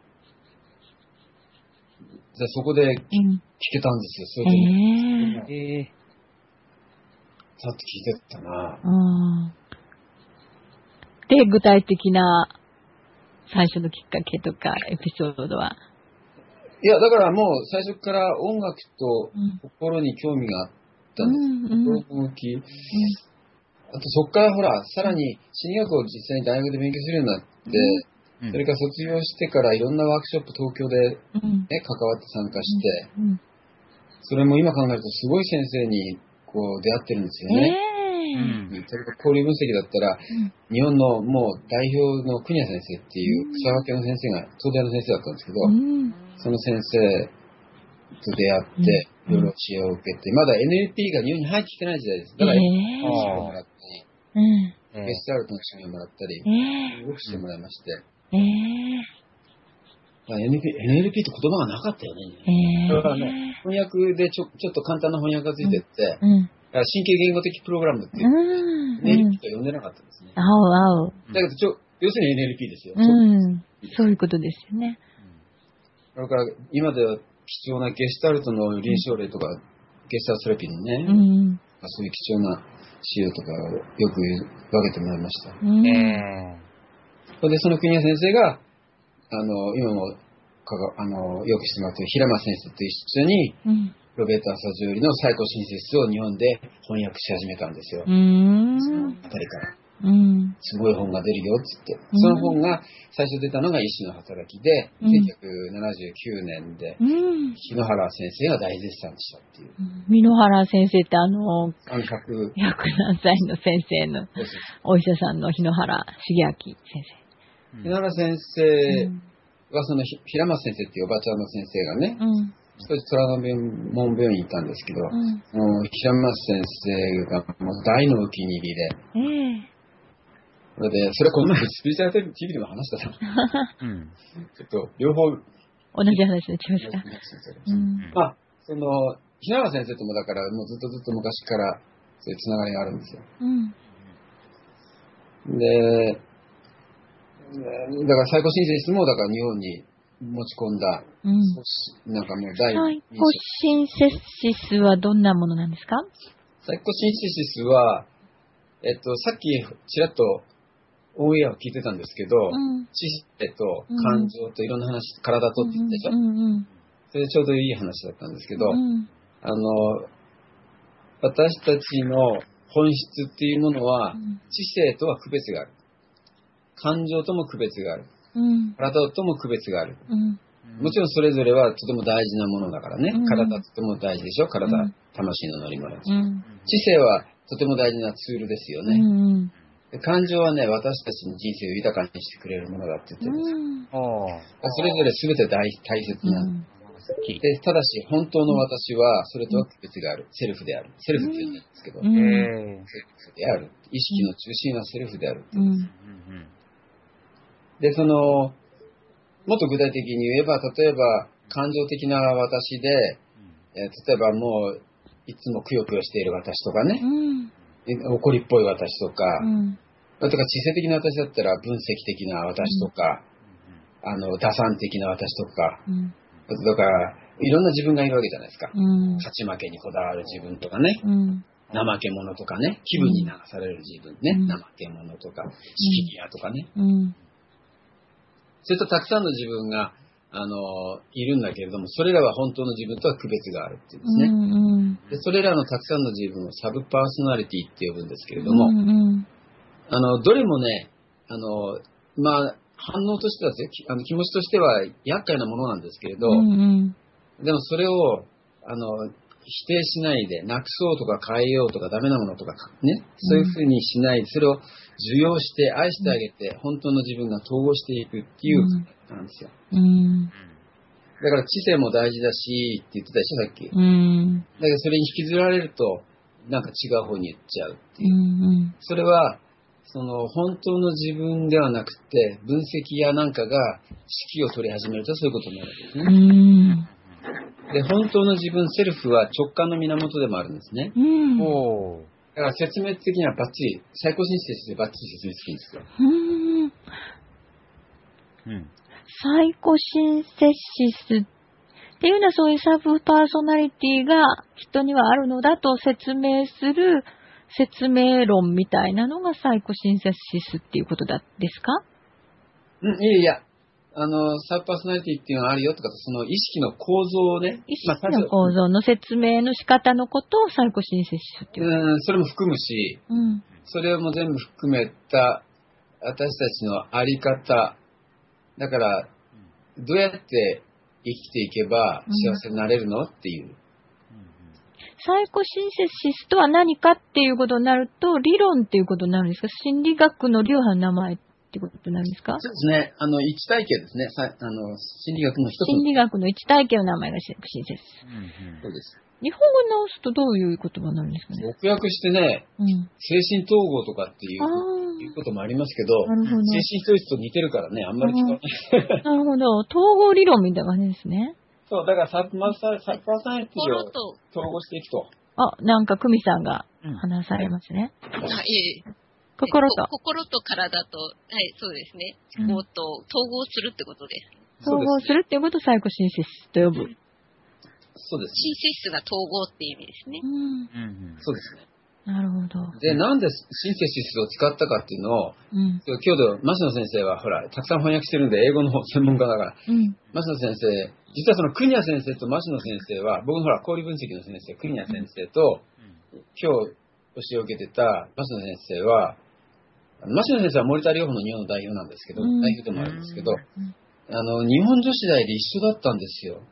そこで聞けたんですよ、そういうさっと聞いてたな。 で、具体的な最初のきっかけとかエピソードは？ いや、だからもう最初から音楽と心に興味があったんです。心の動き。あとそこからほら、さらに心理学を実際に大学で勉強するようになって、それから卒業してからいろんなワークショップ東京で、関わって参加して、それも今考えるとすごい先生にこう出会ってるんですよね。それから交流分析だったら、日本のもう代表の国谷先生っていう草分けの先生が東大の先生だったんですけど、その先生と出会って、いろいろ知恵を受けて、まだ NLP が日本に入ってきてない時代です。だから、知恵をもらったり、ゲスタルトの知恵をもらったり、動くしてもらいまして。NLP って言葉がなかったよね。それはね、 翻訳でちょっと簡単な翻訳がついてって、神経言語的プログラムっていう、NLP とは呼んでなかったんですね。だけど要するに NLP ですよ。 そういうことですよね。 だから今では貴重なゲシュタルトの臨床例とか、ゲシュタルトセラピーのね、そういう貴重な資料とかをよく分けてもらいました。それでその国谷先生が、今もよくしてもらっている平間先生と一緒に、ロベート・アサジオリのサイコシンセスを日本で翻訳し始めたんですよ。そのあたりから。すごい本が出るよっつって。その本が最初出たのが意志の働きで、1979年で、日野原先生が大絶賛したっていう。 日野原先生って100何歳の先生の、お医者さんの日野原茂明先生。日野原先生はその平松先生っていうおばちゃんの先生がね、一つ虎ノ門病院に行ったんですけど、平松先生がもう大のお気に入りで、それこの前スピリチュアル TV でも話したな。ちょっと両方同じ話になっちゃいました。その平松先生ともだからもうずっと昔からそういうつながりがあるんですよ。で、だからサイコシンセシスもだから日本に持ち込んだ、なんかもうサイコシンセシスはどんなものなんですか？ サイコシンセシスは、さっきちらっとオンエアを聞いてたんですけど、知性と感情といろんな話、体とって言ったでしょ、それでちょうどいい話だったんですけど、私たちの本質っていうものは、知性とは区別がある。感情とも区別がある。体とも区別がある。もちろんそれぞれはとても大事なものだからね。体とても大事でしょ。体、魂の乗り物。知性はとても大事なツールですよね。感情はね、私たちの人生を豊かにしてくれるものだって言ってるんですよ。それぞれ全て大切な。で、ただし、本当の私は、それとは区別がある。セルフである。セルフって言うんですけど、セルフである。意識の中心はセルフである。で、もっと具体的に言えば、例えば、感情的な私で、例えばもう、いつもくよくよしている私とかね、怒りっぽい私とか、とか知性的な私だったら分析的な私とか、打算的な私とか、だから、いろんな自分がいるわけじゃないですか。勝ち負けにこだわる自分とかね、怠け者とかね、気分に流される自分ね、怠け者とか、引き際とかね。それとたくさんの自分が、いるんだけれども、それらは本当の自分とは区別があるっていうんですね。でそれらのたくさんの自分をサブパーソナリティって呼ぶんですけれども、どれもね、反応としては、気持ちとしては厄介なものなんですけれど、でもそれを、否定しないで、なくそうとか変えようとかダメなものとかね、そういうふうにしないで、それを受容して愛してあげて、本当の自分が統合していくっていうことなんですよ。だから知性も大事だし、って言ってたでしょ、さっき。だけどそれに引きずられると、なんか違う方に言っちゃうっていう。それは、本当の自分ではなくて、分析やなんかが指揮を取り始めるとそういうことになるわけですね。で、本当の自分、セルフは直感の源でもあるんですね。だから説明的にはバッチリ、サイコシンセシスでバッチリ説明つくんですよ。 サイコシンセシスっていうのはそういうサブパーソナリティが人にはあるのだと説明する説明論みたいなのがサイコシンセシスっていうことですか？ いや、サブパーソナリティっていうのがあるよとか、その意識の構造をね。 意識の構造の説明の仕方のことをサイコシンセシスっていう。 それも含むし、それも全部含めた私たちのあり方。だから、どうやって生きていけば幸せになれるのっていう。 サイコシンセシスとは何かっていうことになると、理論っていうことになるんですか？心理学の流派の名前ってことなんですか？ そうですね。一体系ですね。心理学の一つ。 心理学の一体系の名前がサイコシンセシス。 そうです。 日本語に直すとどういう言葉になるんですかね？ 直訳してね、精神統合とかっていうこともありますけど、精神統一と似てるからね、あんまり聞かない。 なるほど。統合理論みたいな感じですね。 そう、だからサパーソナリティを統合していくと。 なんか、久美さんが話されますね。心と体と、はい、そうですね。思考と統合するってことです。 統合するっていうことをサイコシンセシスと呼ぶ。 そうです。 シンセシスが統合っていう意味ですね。 そうですね。 なるほど。 で、なんでシンセシスを使ったかっていうのを、今日で、増野先生は、ほら、たくさん翻訳してるんで、英語の専門家だから、増野先生、実はその、国谷先生と増野先生は、僕のほら、交流分析の先生、国谷先生と、今日、教えを受けてた増野先生は、増野先生は森田療法の日本の代表なんですけど、代表でもあるんですけど、日本女子大で一緒だったんですよ。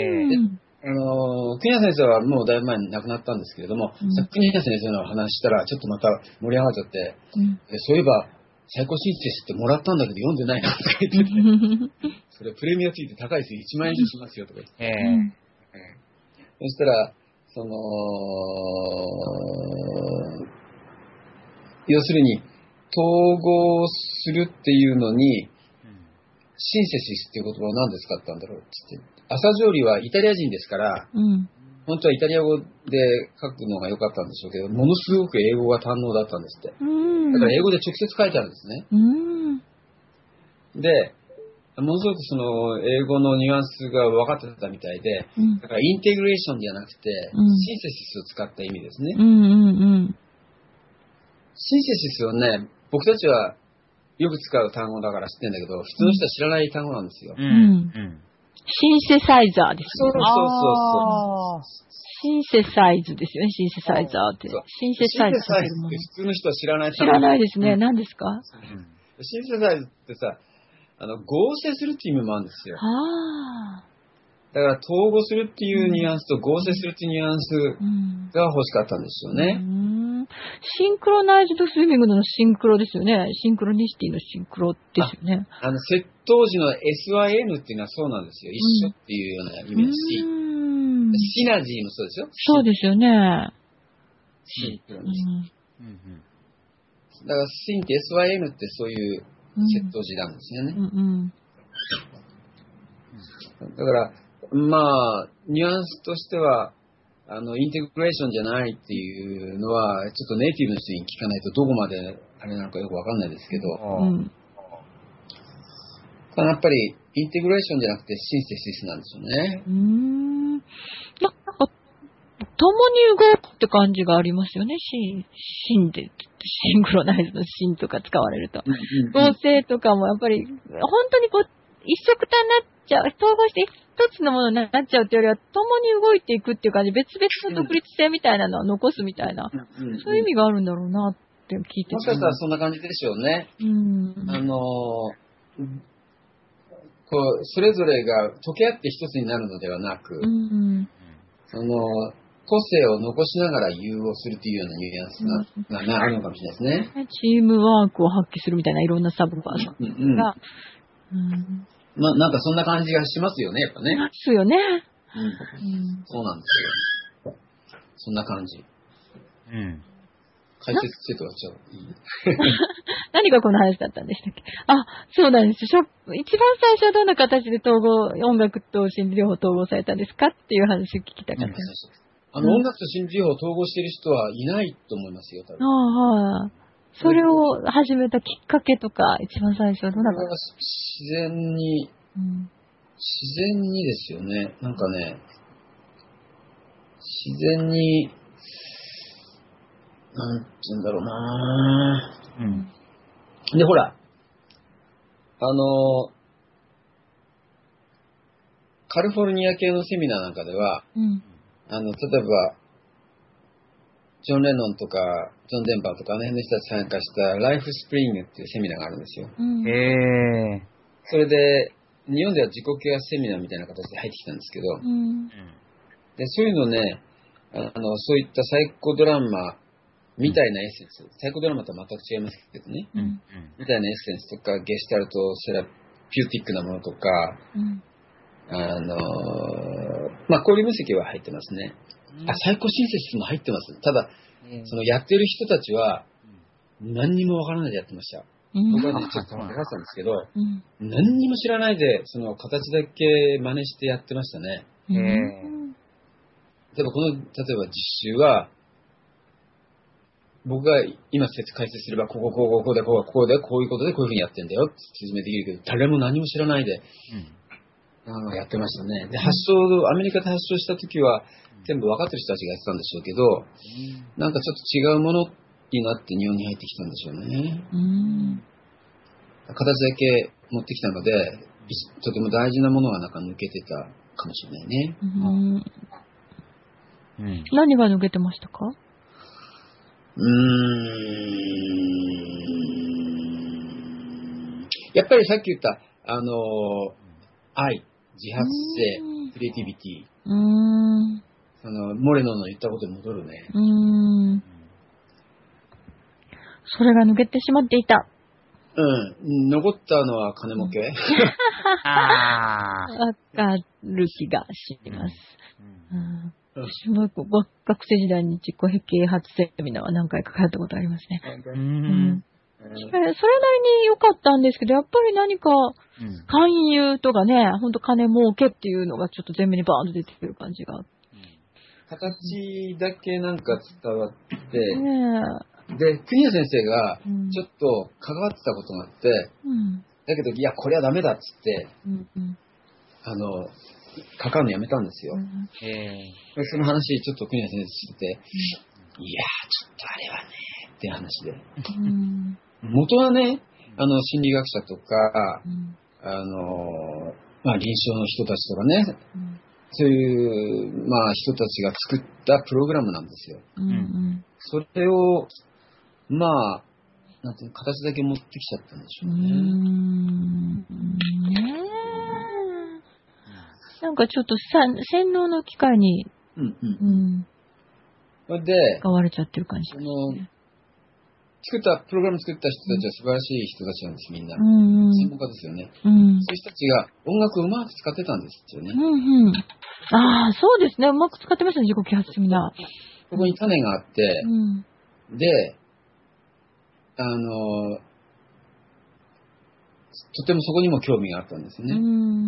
国谷先生はもうだいぶ前に亡くなったんですけれども、国谷先生の話したら、ちょっとまた盛り上がっちゃって、そういえば、サイコシンセシスってもらったんだけど読んでないなとか言ってて、それプレミアついて高いですよ、1万円以上しますよとか言って。そしたら、要するに、統合するっていうのに、シンセシスっていう言葉を何で使ったんだろうって言って。朝青龍はイタリア人ですから、本当はイタリア語で書くのが良かったんでしょうけど、ものすごく英語が堪能だったんですって。だから英語で直接書いてあるんですね。で、ものすごくその英語のニュアンスが分かってたみたいで、だからインテグレーションじゃなくて、シンセシスを使った意味ですね。シンセシスをね、僕たちはよく使う単語だから知ってるんだけど、普通の人は知らない単語なんですよ。 シンセサイザーですね。 そう。 シンセサイズですよね、シンセサイザーって。シンセサイズって普通の人は知らない単語。知らないですね。何ですか？ シンセサイズってさ、合成するっていう意味もあるんですよ。だから統合するっていうニュアンスと合成するっていうニュアンスが欲しかったんですよね。 シンクロナイズドスイミングのシンクロですよね。シンクロニシティのシンクロですよね。 窃盗時の SYN っていうのはそうなんですよ。一緒っていうような意味だし、シナジーもそうですよ。 そうですよね。 シンクロニシティ。だからシンって SYN ってそういう窃盗時なんですよね。だから、まあ、ニュアンスとしては、インテグレーションじゃないっていうのは、ちょっとネイティブの人に聞かないとどこまであれなのかよくわかんないですけど、ただやっぱりインテグレーションじゃなくてシンセシスなんですよね。 なんか、共に動くって感じがありますよね、シンで、シンクロナイズのシンとか使われると。合成とかもやっぱり、本当に一色単になっちゃう、統合して一つのものになっちゃうというよりは、共に動いていくっていう感じ、別々の独立性みたいなのは残すみたいな、そういう意味があるんだろうなって聞いてもしかしたらそんな感じでしょうね。それぞれが溶け合って一つになるのではなく、個性を残しながら融合するというようなニュアンスがあるのかもしれないですね。 チームワークを発揮するみたいないろんなサブパーソンが。 なんかそんな感じがしますよね、やっぱね。 ますよね。 そうなんですよ。そんな感じ。解説してとはちょっと何がこの話だったんでしたっけ？そうなんです。一番最初はどんな形で音楽と心理療法統合されたんですかっていう話を聞きたかった。 音楽と心理療法を統合している人はいないと思いますよ、多分。 それを始めたきっかけとか、一番最初はどんな感じ？自然にですよね。なんかね、自然に、なんて言うんだろうなで、ほら、カリフォルニア系のセミナーなんかでは、例えば、ジョン・レノンとか、ジョン・デンバーとか、あの辺の人たち参加したライフスプリングっていうセミナーがあるんですよ。それで、日本では自己ケアセミナーみたいな形で入ってきたんですけど、でそういうのね、そういったサイコドラマみたいなエッセンス、サイコドラマとは全く違いますけどね、みたいなエッセンスとか、ゲシュタルトセラピューティックなものとか、交流分析は入ってますね。サイコシンセシスも入ってます。ただ、そのやってる人たちは、何にもわからないでやってました。 僕はね、ちょっと分かったんですけど、何にも知らないで、その形だけ真似してやってましたね。例えば例えば実習は、僕が今解説すれば、ここで、こういうことでこういうふうにやってんだよって説明できるけど、誰も何も知らないで、やってましたね。で、アメリカで発症した時は、全部分かってる人たちがやってたんでしょうけど、なんかちょっと違うものになって日本に入ってきたんでしょうね。形だけ持ってきたので、とても大事なものはなんか抜けてたかもしれないね。 何が抜けてましたか？ やっぱりさっき言った、愛、自発性、クリエイティビティ。モレノの言ったことに戻るね。 それが抜けてしまっていた。 残ったのは金儲け。 わかる気がします。私も学生時代に自己啓発セミナーは何回か通ったことありますね。それなりに良かったんですけど、やっぱり何か勧誘とかね、ほんと金儲けっていうのがちょっと前面にバーンと出てくる感じが。 形だけなんか伝わって、で、国谷先生がちょっと関わってたことがあって、だけど、いや、これはダメだっつって、関わるのやめたんですよ。その話、ちょっと国谷先生してて、いやー、ちょっとあれはね、っていう話で。元はね、心理学者とか、臨床の人たちとかね、そういう、人たちが作ったプログラムなんですよ。それを、なんていうの、形だけ持ってきちゃったんでしょうね。 なんかちょっと洗脳の機会に、 で、 使われちゃってる感じですね。 プログラム作った人たちは素晴らしい人たちなんです、みんな。専門家ですよね。そういう人たちが音楽をうまく使ってたんですよね。 そうですね。うまく使ってましたね、自己啓発セミナー。 ここに種があって、で、とてもそこにも興味があったんですよね。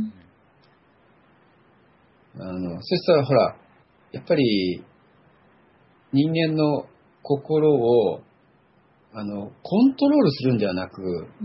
そしたらほら、やっぱり人間の心をコントロールするんではなく、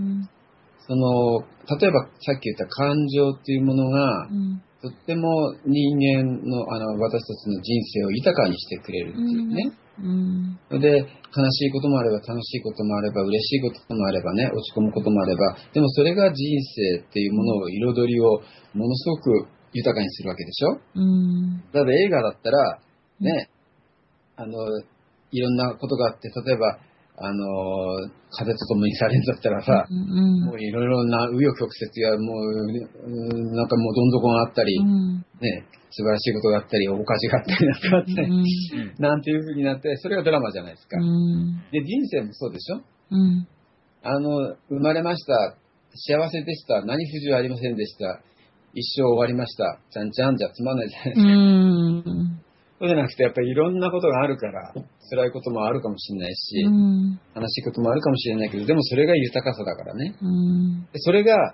例えばさっき言った感情っていうものが、とっても人間の私たちの人生を豊かにしてくれるっていうね。で、悲しいこともあれば楽しいこともあれば嬉しいこともあればね、落ち込むこともあれば、でもそれが人生っていうものを彩りをものすごく豊かにするわけでしょ。だから映画だったらね、いろんなことがあって、例えば風と共にされるんだったらさ、もういろいろな紆余曲折や、もう、なんかもうどん底があったり、ね、素晴らしいことがあったり、おかしがあったりなんかあって、なんていう風になって、それがドラマじゃないですか。で、人生もそうでしょ。生まれました、幸せでした、何不自由ありませんでした、一生終わりました、ちゃんちゃんじゃつまんないじゃないですか。そうじゃなくて、やっぱりいろんなことがあるから、辛いこともあるかもしれないし、悲しいこともあるかもしれないけど、でもそれが豊かさだからね。でそれが、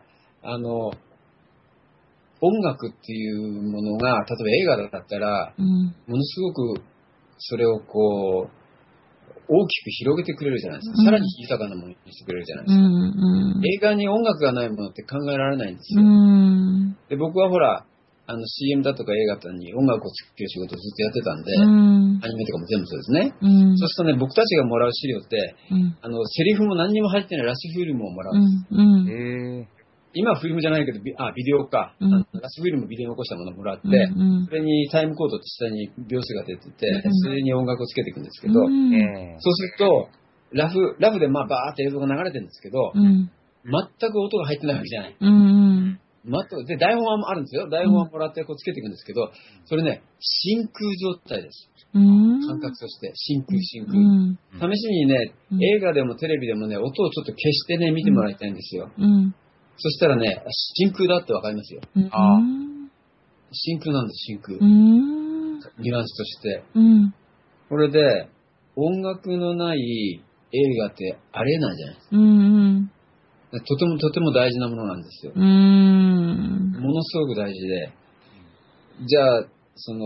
音楽っていうものが、例えば映画だったら、ものすごくそれをこう、大きく広げてくれるじゃないですか。さらに豊かなものにしてくれるじゃないですか。映画に音楽がないものって考えられないんですよ。で僕はほら、CM だとか映画だとに音楽を作る仕事をずっとやってたんで、アニメとかも全部そうですね。そうするとね、僕たちがもらう資料って、セリフも何にも入ってないラスフィルムをもらうんです。今はフィルムじゃないけど、ビデオか。ラスフィルムビデオを起こしたものをもらって、それにタイムコードって下に秒数が出てて、それに音楽をつけていくんですけど、そうすると、ラフでバーって映像が流れてるんですけど、全く音が入ってないわけじゃない。で、台本はあるんですよ。台本はもらってこうつけていくんですけど、それね、真空状態です。感覚として、真空。試しにね、映画でもテレビでもね、音をちょっと消してね、見てもらいたいんですよ。そしたらね、真空だってわかりますよ。真空なんです、真空。ニュアンスとして。これで、音楽のない映画ってありえないじゃないですか。 とても大事なものなんですよ。ものすごく大事で。じゃあ、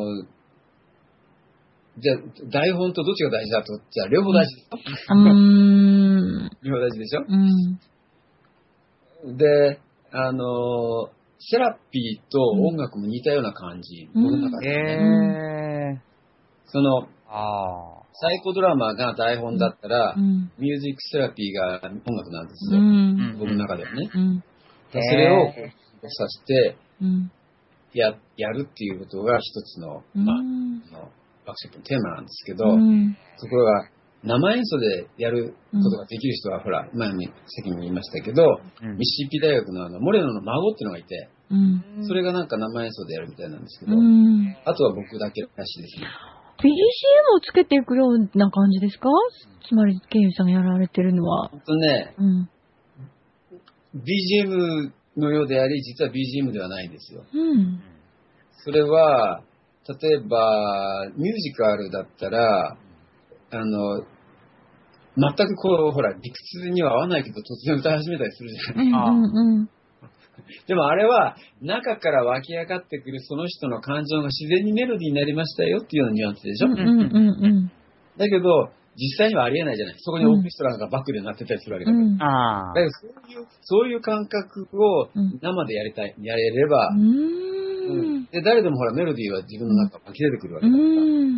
台本とどっちが大事だと、じゃあ両方大事でしょ。両方大事でしょ。で、セラピーと音楽も似たような感じ、僕の中でね。サイコドラマが台本だったら、ミュージックセラピーが音楽なんですよ。僕の中ではね。それをさせて、やるっていうことが一つの、ワークショップのテーマなんですけど、ところが、生演奏でやることができる人は、ほら、前に先にも言いましたけど、ミシシッピ大学のモレノの孫っていうのがいて、それがなんか生演奏でやるみたいなんですけど、あとは僕だけらしいですね。 BGM をつけていくような感じですか？つまり、ケイユさんがやられてるのは。 BGM のようであり、実は BGM ではないんですよ。それは、例えば、ミュージカルだったら、全くほら、理屈には合わないけど、突然歌い始めたりするじゃないですか。でもあれは、中から湧き上がってくるその人の感情が自然にメロディーになりましたよっていうようなニュアンスでしょ。だけど、実際にはありえないじゃない。そこにオーケストラがバックで鳴ってたりするわけだから。だからそういう感覚を生でやれれば、で誰でもほらメロディーは自分の中から湧き出てくるわけだから、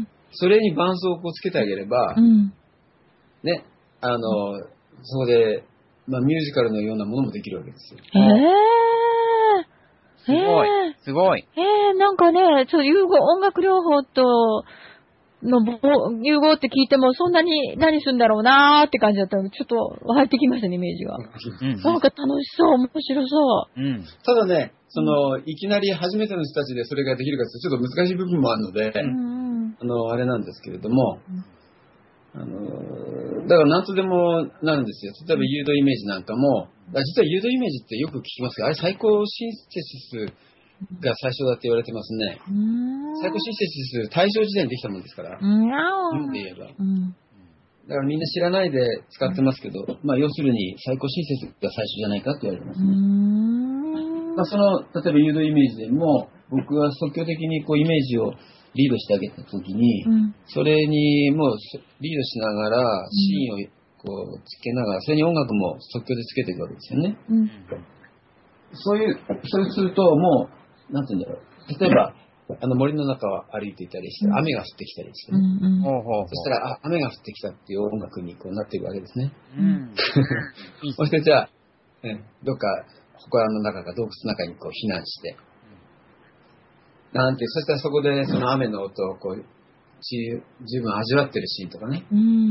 それに伴奏をつけてあげれば、ね、そこで、ミュージカルのようなものもできるわけですよ。 すごい。 なんかね、音楽療法と融合って聞いても、そんなに何するんだろうなーって感じだったので、ちょっと入ってきましたね、イメージが。なんか楽しそう、面白そう。 ただね、いきなり初めての人たちでそれができるかってちょっと難しい部分もあるので、あれなんですけれども、だから何とでもなるんですよ。例えば誘導イメージなんかも、実は誘導イメージってよく聞きますが、あれ最高シンセシスが最初だって言われてますね。最高シンセシス、大正時代にできたもんですから。で言えば。だからみんな知らないで使ってますけど、要するに最高シンセシスが最初じゃないかって言われてますね。例えば誘導イメージでも、僕は即興的にイメージをリードしてあげたときに、それにもうリードしながら、シーンをつけながら、それに音楽も即興でつけていくわけですよね。それすると、もう、なんて言うんだろう。例えば、森の中を歩いていたりして、雨が降ってきたりしてね。そしたら、雨が降ってきたっていう音楽になっていくわけですね。そしてじゃあ、どっか、祠の中か洞窟の中に避難して、そしたらそこでその雨の音を十分味わってるシーンとかね。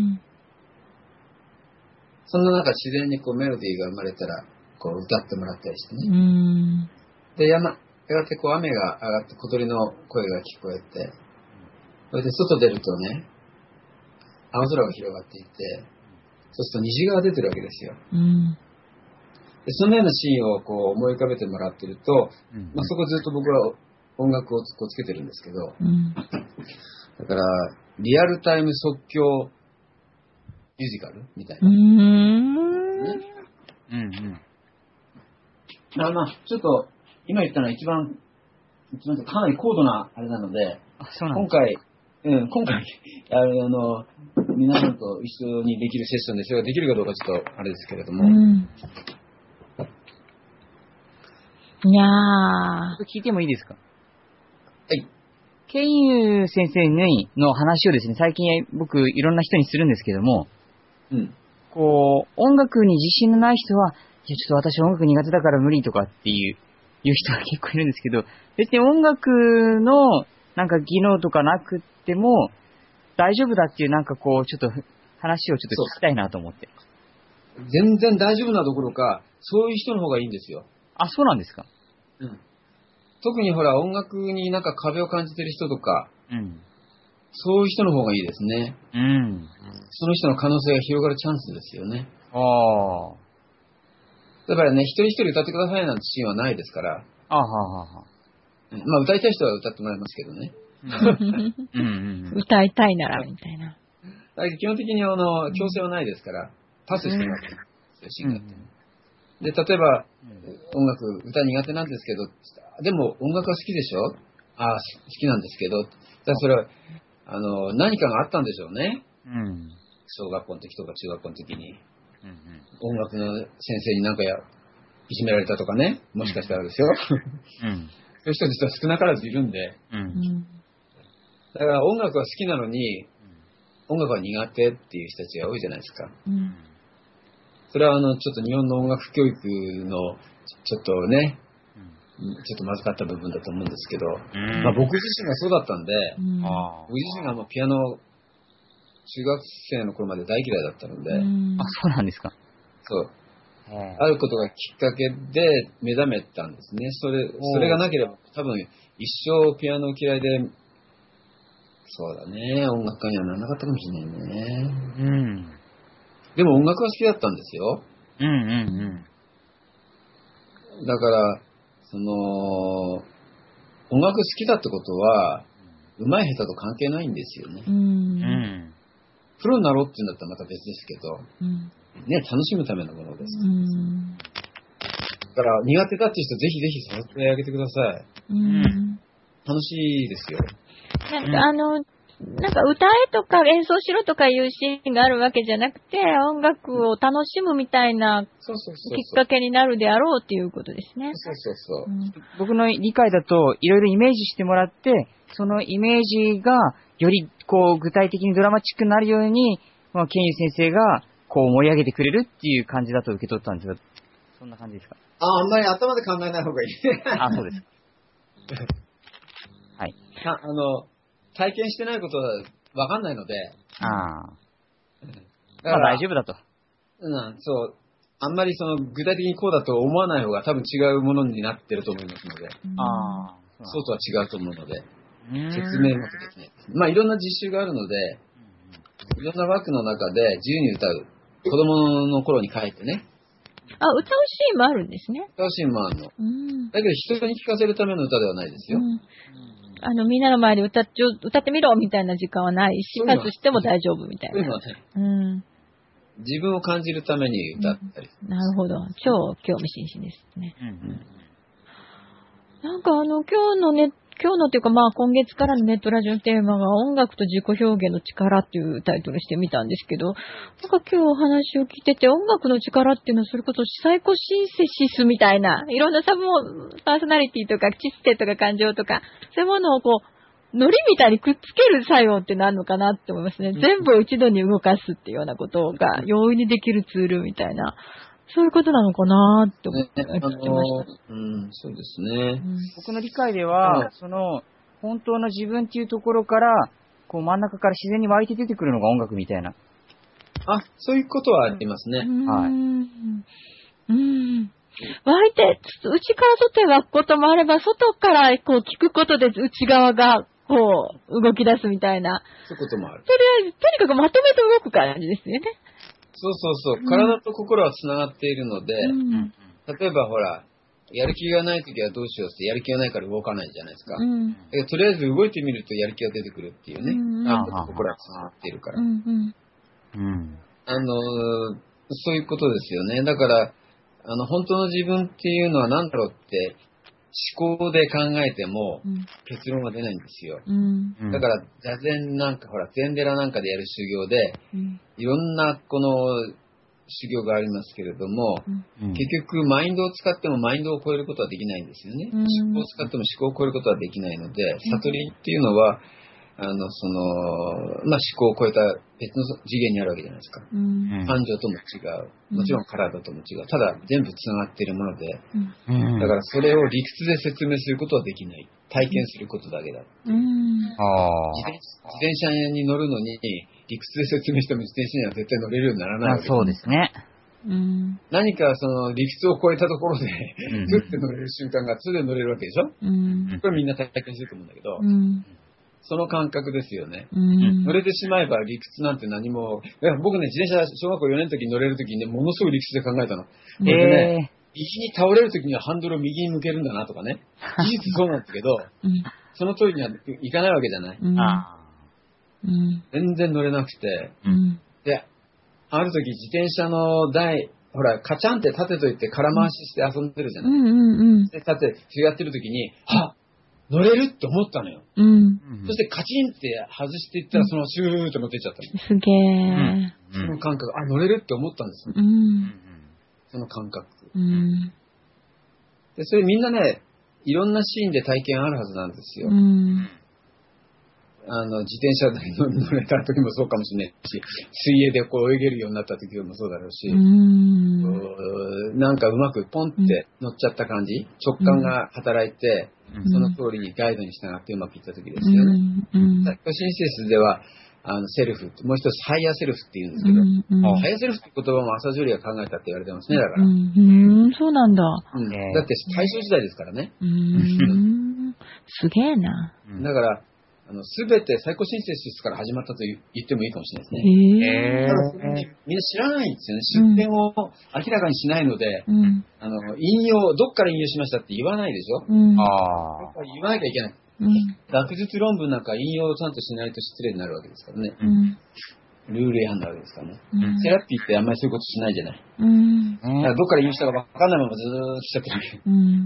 そんな中自然にメロディーが生まれたら、歌ってもらったりしてね。で、やがて雨が上がって小鳥の声が聞こえて、それで外出るとね、青空が広がっていて、そうすると虹が出てるわけですよ。でそのようなシーンを思い浮かべてもらってると、そこずっと僕は音楽をつけてるんですけど、だからリアルタイム即興ミュージカルみたいな。ちょっと今言ったのは一番かなり高度なあれなので、今回皆さんと一緒にできるセッションでそれができるかどうかちょっとあれですけれども。 いやー。聞いてもいいですか？ はい。 ケイユ先生の話をですね、最近僕いろんな人にするんですけども、音楽に自信のない人は、いやちょっと私音楽苦手だから無理とかっていう人が結構いるんですけど、別に音楽の技能とかなくっても大丈夫だっていうちょっと話をちょっと聞きたいなと思って。 全然大丈夫などころか、そういう人の方がいいんですよ。 あ、そうなんですか。 特にほら音楽に壁を感じてる人とか、そういう人の方がいいですね。その人の可能性が広がるチャンスですよね。だからね、一人一人歌ってくださいなんてシーンはないですから。歌いたい人は歌ってもらいますけどね。 歌いたいならみたいな。 基本的に強制はないですから、パスしてもらってシーンがあって。 で、例えば、音楽、歌苦手なんですけど、でも音楽は好きでしょ？ああ、好きなんですけど。だそれは、何かがあったんでしょうね。 うん。 小学校の時とか中学校の時に。 うんうん。 音楽の先生になんかいじめられたとかね。もしかしたらですよ。 うん。 そういう人実は少なからずいるんで。 うん。 だから音楽は好きなのに、音楽は苦手っていう人たちが多いじゃないですか。 うん。 それはちょっと日本の音楽教育の、ちょっとね、ちょっとまずかった部分だと思うんですけど、まあ僕自身がそうだったんで、僕自身がもうピアノ、中学生の頃まで大嫌いだったので、 あ、そうなんですか。 そう。あることがきっかけで目覚めたんですね。それがなければ多分一生ピアノ嫌いで、そうだね、音楽家にはならなかったかもしれないね。 うん。 でも音楽は好きだったんですよ。 うんうんうん。だから、音楽好きだってことは、上手い下手と関係ないんですよね。 うん。 プロになろうって言うんだったらまた別ですけど、 うん、 ね、楽しむためのものです。 うん。 だから、苦手だっていう人、ぜひぜひ誘ってあげてください。 うん。 楽しいですよ。 なんか歌えとか演奏しろとかいうシーンがあるわけじゃなくて、音楽を楽しむみたいなきっかけになるであろうっていうことですね。 そうそうそう。 僕の理解だと、いろいろイメージしてもらって、そのイメージがよりこう具体的にドラマチックになるように、ケンユ先生がこう盛り上げてくれるっていう感じだと受け取ったんですが、そんな感じですか？ あんまり頭で考えない方がいい。 あ、そうです。はい。 体験してないことはわかんないので。 ああ。まあ大丈夫だと。 そう。あんまり具体的にこうだと思わない方が多分違うものになってると思いますので。 ああ。 そうとは違うと思うので。説明もできない。まあいろんな実習があるので、いろんな枠の中で自由に歌う。子供の頃に書いてね。 あ、歌うシーンもあるんですね。 歌うシーンもあるの。だけど人に聞かせるための歌ではないですよ。 みんなの前で歌ってみろみたいな時間はないし、パスしても大丈夫みたいな。 自分を感じるために歌ったり。 なるほど。超興味津々ですね。なんか今日のっていうか今月からのネットラジオのテーマが音楽と自己表現の力っていうタイトルしてみたんですけど、なんか今日お話を聞いてて音楽の力っていうのはそれこそサイコシンセシスみたいないろんなパーソナリティとか知性とか感情とかそういうものをこうノリみたいにくっつける作用ってなるのかなって思いますね。全部を一度に動かすっていうようなことが容易にできるツールみたいな。そういうことなのかなって思って聞きました。 そうですね。 僕の理解では、本当の自分っていうところから、こう真ん中から自然に湧いて出てくるのが音楽みたいな。 あ、そういうことはありますね。はい。 湧いて、内から外へ湧くこともあれば、外からこう聞くことで内側がこう動き出すみたいな。 そういうこともある。 とりあえず、とにかくまとめて動く感じですよね。 そうそうそう。体と心はつながっているので、例えばほら、やる気がないときはどうしようって、やる気がないから動かないじゃないですか。とりあえず動いてみるとやる気が出てくるっていうね。体と心はつながっているから。そういうことですよね。だから、本当の自分っていうのは何だろうって思考で考えても結論が出ないんですよ。だから座禅なんかほら禅寺なんかでやる修行でいろんなこの修行がありますけれども、結局マインドを使ってもマインドを超えることはできないんですよね。思考を使っても思考を超えることはできないので、悟りっていうのは思考を超えた別の次元にあるわけじゃないですか。感情とも違う。もちろん体とも違う。ただ全部つながっているもので、だからそれを理屈で説明することはできない。体験することだけだ。自転車に乗るのに理屈で説明しても自転車には絶対乗れるようにならないわけです。 そうですね。 何か理屈を超えたところでふって乗れる瞬間が普通で乗れるわけでしょ。これみんな体験すると思うんだけど、その感覚ですよね。乗れてしまえば理屈なんて何も、僕ね、自転車小学校4年の時に乗れる時にね、ものすごい理屈で考えたの。右に倒れる時にはハンドルを右に向けるんだなとかね。事実そうなんだけど、その通りにはいかないわけじゃない。全然乗れなくて。で、ある時自転車の台ほら、カチャンって立てといて空回しして遊んでるじゃない。で、立て、やってる時に、乗れるって思ったのよ。そしてカチンって外していったら、そのシューって乗ってっちゃったの。 すげー。 その感覚、乗れるって思ったんですよ。その感覚。で、それみんなね、いろんなシーンで体験あるはずなんですよ。自転車に乗れた時もそうかもしれないし、水泳でこう泳げるようになった時もそうだろうし、なんかうまくポンって乗っちゃった感じ、直感が働いて、その通りにガイドに従ってうまくいった時ですよね。シンセスでは、セルフ、もう一つハイヤーセルフって言うんですけど、ハイヤーセルフって言葉も朝ジョリが考えたって言われてますね、だから。 そうなんだ。 だって大正時代ですからね。 すげえな。 だから、すべてサイコシンセシスから始まったと言ってもいいかもしれないですね。みんな知らないんですよね。出典を明らかにしないので、引用、どっから引用しましたって言わないでしょ。言わなきゃいけない。学術論文なんか引用をちゃんとしないと失礼になるわけですからね。ルール違反なわけですからね。セラピーってあんまりそういうことしないじゃない。だからどっから引用したか分かんないままずーっとしちゃってるわけ。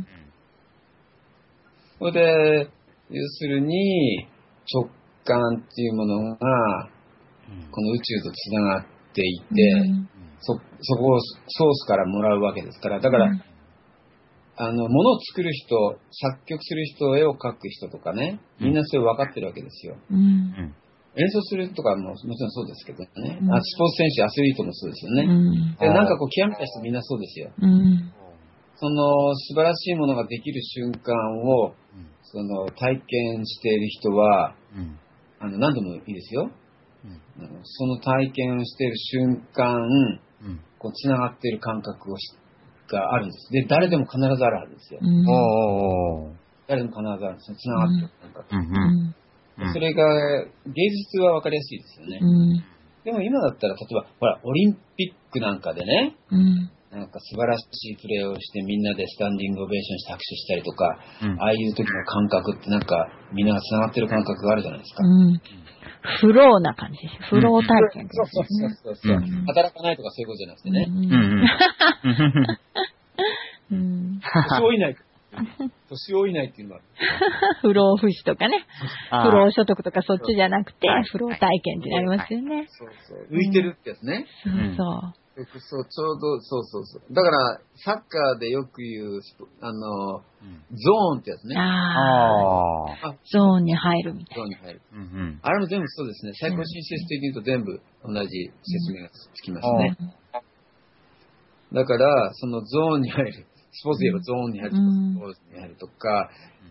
それで、要するに、直感っていうものが、この宇宙とつながっていて、そこをソースからもらうわけですから、だから、物を作る人、作曲する人、絵を描く人とかね、みんなそれ分かってるわけですよ。演奏するとかももちろんそうですけどね、スポーツ選手、アスリートもそうですよね。で、なんかこう極めた人みんなそうですよ。その素晴らしいものができる瞬間を、体験している人は、何でもいいですよ。その体験をしている瞬間、こう繋がっている感覚があるんです。で、誰でも必ずあるはずですよ。誰でも必ずあるんですよ。繋がっている感覚。それが、芸術は分かりやすいですよね。でも今だったら、例えば、ほら、オリンピックなんかでね、なんか素晴らしいプレーをしてみんなでスタンディングオベーションして拍手したりとか、ああいう時の感覚ってなんかみんなが繋がってる感覚があるじゃないですか。 フローな感じです。フロー体験ですね。 働かないとかそういうことじゃなくてね。年老いない。年老いないっていうのは。 不老不死とかね。不労所得とかそっちじゃなくて、不老体験ってなりますよね。 浮いてるってやつね。ちょうど、だから、サッカーでよく言う、ゾーンってやつね。 ゾーンに入るみたいな。 ゾーンに入る。あれも全部そうですね。サイコシンセス的に言うと全部同じ説明がつきますね。だから、そのゾーンに入る。スポーツで言えばゾーンに入るとか、スポーツに入るとか、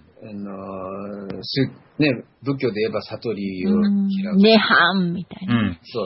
仏教で言えば悟りを開く。 涅槃みたいな。 そう。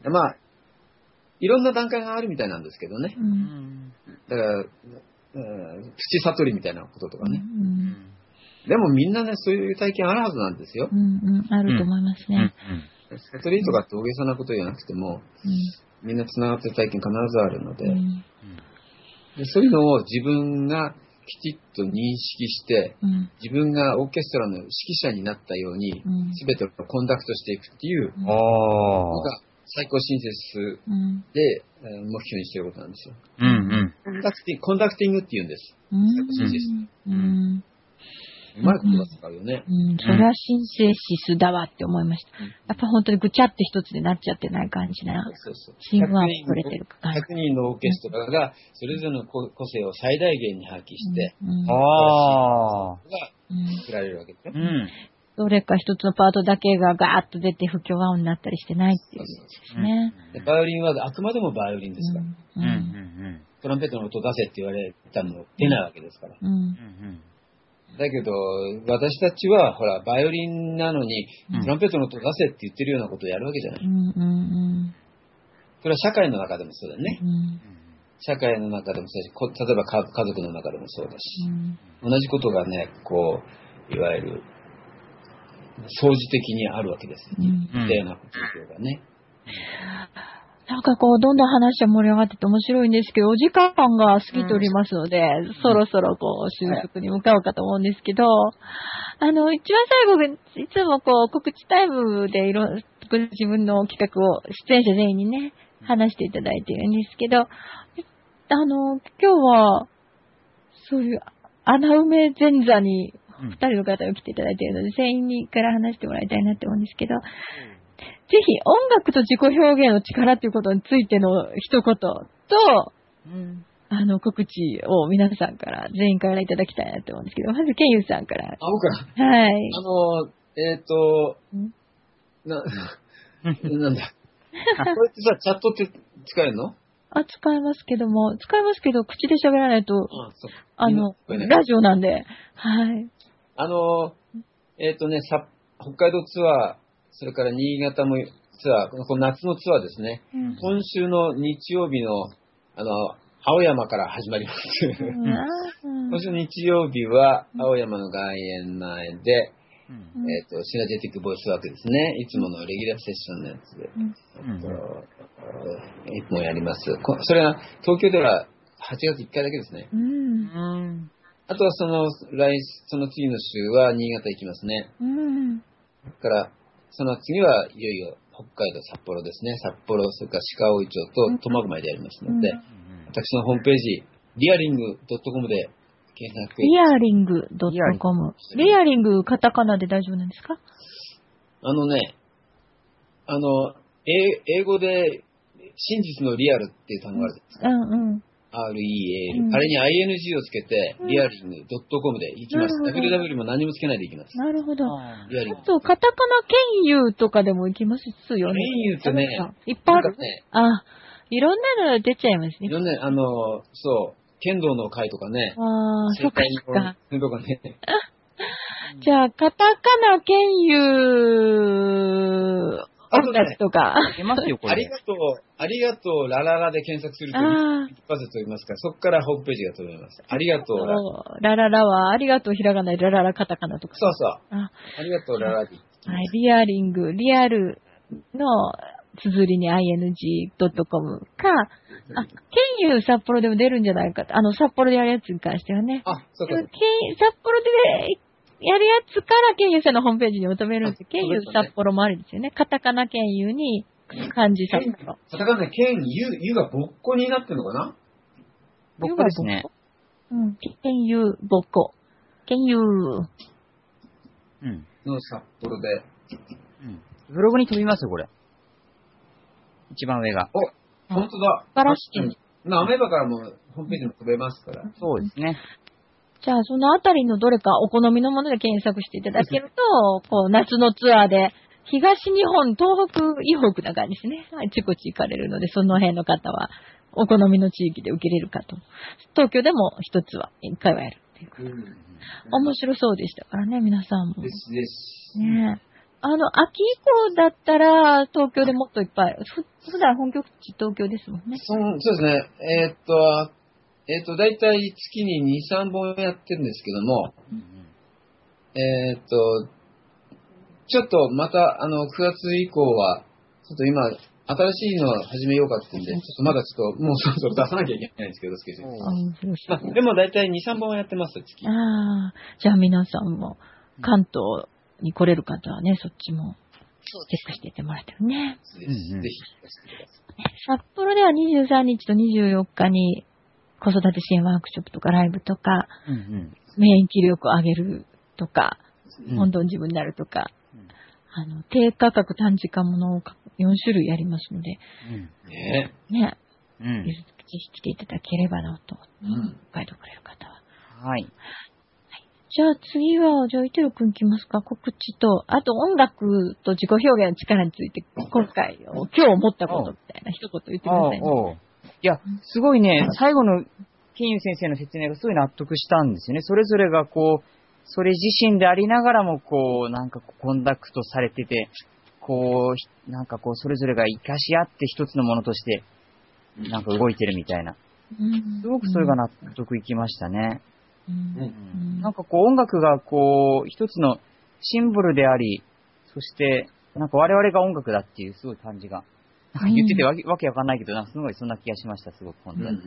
まあ、いろんな段階があるみたいなんですけどね。だから、プチ悟りみたいなこととかね。でもみんなね、そういう体験あるはずなんですよ。 あると思いますね。 悟りとかって大げさなことじゃなくても、みんな繋がってる体験必ずあるので、でそういうのを自分がきちっと認識して、自分がオーケストラの指揮者になったように、全てをコンダクトしていくっていうのが、サイコシンセスで目標にしていることなんですよ。コンダクティングって言うんです。サイコシンセス。うまいことが使うよね。 それはシンセシスだわって思いました。やっぱ本当にぐちゃって一つでなっちゃってない感じな。芯は取れてる感じ。 100人のオーケストラがそれぞれの個性を最大限に発揮して、が作られるわけですよ。 どれか一つのパートだけがガーッと出て不協和音になったりしてないっていうですね。 バイオリンはあくまでもバイオリンですから。トランペットの音出せって言われたの出ないわけですから。だけど、私たちは、ほら、バイオリンなのに、トランペットの音出せって言ってるようなことをやるわけじゃない。それは社会の中でもそうだよね。社会の中でもそうだし、例えば家族の中でもそうだし、同じことがね、こう、いわゆる、相似的にあるわけですよね。似たような状況がね。 なんかこう、どんどん話は盛り上がってて面白いんですけど、お時間が過ぎておりますので、そろそろこう、収束に向かおうかと思うんですけど、一番最後、いつもこう、告知タイムで自分の企画を出演者全員にね、 話していただいているんですけど、今日は、そういう穴埋め前座に2人の方が来ていただいているので、全員にから話してもらいたいなって思うんですけど、ぜひ音楽と自己表現の力ということについての一言と、告知を皆さんから、全員からいただきたいなと思うんですけど、まずケンユさんから。 僕から。 はい。 なんだ。これってさ、チャットって使えるの？ 使えますけど、口で喋らないと、ラジオなんで、はい。 北海道ツアー、それから新潟もツアー、この夏のツアーですね。今週の日曜日の、青山から始まります。今週日曜日は、青山の外苑前で、シナジェティックボイスワークですね。いつものレギュラーセッションのやつで、1本やります。それは、東京では8月1回だけですね。あとはその次の週は新潟行きますね。から、その次はいよいよ北海道札幌ですね。札幌、それから鹿追町と苫小牧でやりますので、私のホームページ、liaring.com で検索。 liaring.com。リアリング、カタカナで大丈夫なんですか？ 英語で真実のリアルっていう単語があるじゃないですか。REAL。あれに ING をつけて、liaring.com で行きます。www も何もつけないで行きます。 なるほど。そう、カタカナ剣友とかでも行きますよね。 剣友ってね、 いっぱいある。いろんなの出ちゃいますね。 いろんな、そう、剣道の会とかね。 そっかそっか。 とかね。 じゃあ、カタカナ剣友音楽とか。 出ますよ、これ。 ありがとう、ラララで検索すると一発で飛びますから、そこからホームページが飛びます。ありがとう、 ラララは、ありがとう、ひらがなでラララカタカナとか。 そうそう。ありがとう、ラララで。 はい、リアリング、リアルの綴りに ing.com か、剣友札幌でも出るんじゃないかと。札幌でやるやつに関してはね。 そうか。 札幌でやるやつから剣友さんのホームページに求めるんで、剣友札幌もあるんですよね。カタカナ剣友に漢字札幌。 カタカナ剣友がぼっこになってるのかな？ ぼっこですね。 剣友ぼっこ。剣友。 の札幌で。 ブログに飛びますよ、これ。一番上が。 本当だ。 素晴らしい。 アメーバからもホームページに飛べますから。 そうですね。 じゃあ、そのあたりのどれかお好みのもので検索していただけると、夏のツアーで、東日本、東北、以北な感じですね。あちこち行かれるので、その辺の方は、お好みの地域で受けれるかと。東京でも一つは、一回はやるっていうか。面白そうでしたからね、皆さんも。 です。 ね秋以降だったら、東京でもっといっぱい。普段本拠地東京ですもんね。 そうですね。だいたい月に2、3本やってるんですけども、ちょっとまた、9月以降は、ちょっと今、新しいのを始めようかってんで、ちょっとまだちょっと、もうそろそろ出さなきゃいけないんですけど、スケジュール。でもだいたい2、3本はやってます、月。 じゃあ皆さんも、関東に来れる方はね、そっちも、チェックしていってもらってるね。 ぜひ。 札幌では23日と24日に、子育て支援ワークショップとかライブとか、免疫力を上げるとか、どんどん自分になるとか、低価格短時間ものを4種類やりますので、ぜひ来ていただければなと、ガイドくれる方は。 はい。 じゃあ次は、イテロ君来ますか？告知と、あと音楽と自己表現の力について、今日思ったことみたいな一言言ってくださいね。 いや、すごいね、最後のケンユ先生の説明がすごい納得したんですよね。それぞれがそれ自身でありながらもコンダクトされてて、それぞれが活かし合って一つのものとして、動いてるみたいな。すごくそれが納得いきましたね。音楽が一つのシンボルであり、そして、我々が音楽だっていうすごい感じが。言っててわけわかんないけど、すごいそんな気がしました、すごく、本当に。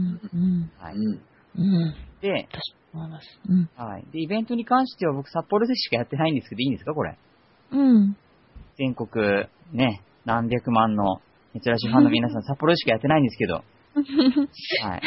で、で、イベントに関しては僕、札幌でしかやってないんですけど、いいんですか、これ。全国、ね、何百万の珍しいファンの皆さん、札幌しかやってないんですけど。はい。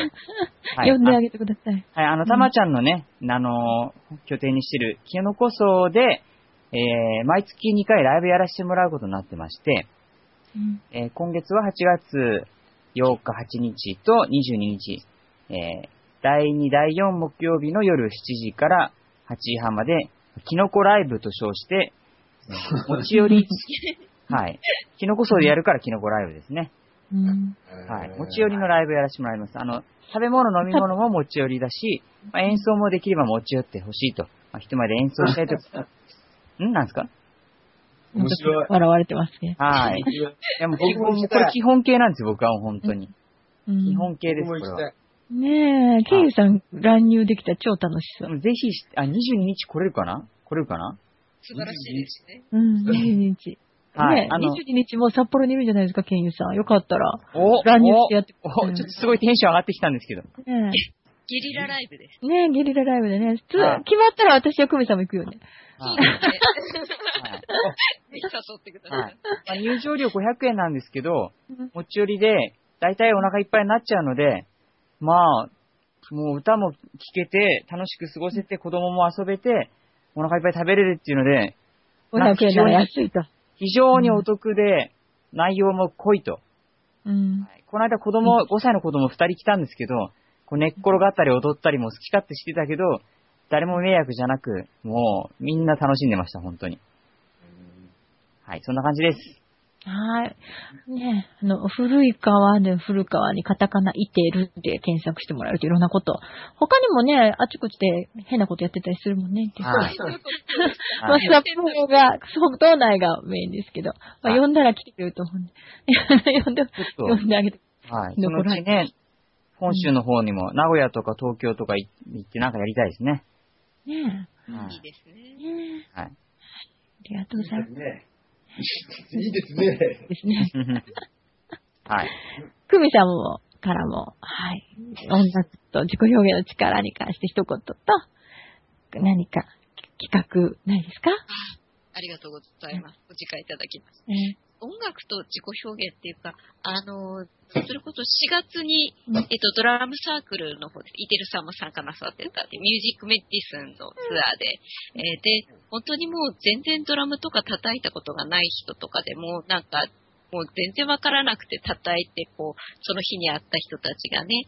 呼んであげてください。 はい、たまちゃんのね、拠点にしてる、きのこ荘で、毎月2回ライブやらせてもらうことになってまして、今月は8月8日、8日と22日、第2、第4木曜日の夜7時から8時半まで、きのこライブと称して、持ち寄り、はい。きのこ荘でやるからきのこライブですね。はい。持ち寄りのライブやらせてもらいます。食べ物、飲み物も持ち寄りだし、演奏もできれば持ち寄ってほしいと。人前で演奏したいとき、なんですか？ 面白い。笑われてますね。 はい。いや、もう僕もこれ基本形なんですよ、僕は本当に。基本形です、これは。 ねえ、ケイユさん乱入できたら超楽しそう。 ぜひ、22日来れるかな？ 素晴らしいですね。 22日。はい。22日も札幌にいるんじゃないですか、ケンユさん。よかったら。乱入してやってください。 ちょっとすごいテンション上がってきたんですけど。 ゲリラライブです。 ねえ、ゲリラライブでね。決まったら私はクミさんも行くよね。 そうですね。ぜひ誘ってください。 入場料500円なんですけど、持ち寄りで、だいたいお腹いっぱいになっちゃうので、もう歌も聴けて、楽しく過ごせて、子供も遊べて、お腹いっぱい食べれるっていうので、 500円なら安いと。 非常にお得で、内容も濃いと。この間5歳の子供2人来たんですけど、寝っ転がったり踊ったりも好き勝手してたけど、誰も迷惑じゃなく、もうみんな楽しんでました、本当に。はい、そんな感じです。 はい。ね古い川で古川にカタカナいてるで検索してもらえるといろんなこと。他にもね、あちこちで変なことやってたりするもんね。 はい。 札幌が、島内がメインですけど、呼んだら来てくれると思うんで。呼んであげて。 はい。そのうちね、本州の方にも、名古屋とか東京とか行ってなんかやりたいですね。 ねえ。いいですね。 はい。 ありがとうございます。 いいですね。 ですね。 はい。 クミさんも、からも、はい。音楽と自己表現の力に関して一言と、何か企画ないですか？ ありがとうございます。お時間いただきました。音楽と自己表現っていうか、それこそ4月に、ドラムサークルの方で、イテルさんも参加なさってたミュージックメディスンのツアーで、で、本当にもう全然ドラムとか叩いたことがない人とかでも、なんか、もう全然わからなくて叩いて、その日に会った人たちがね、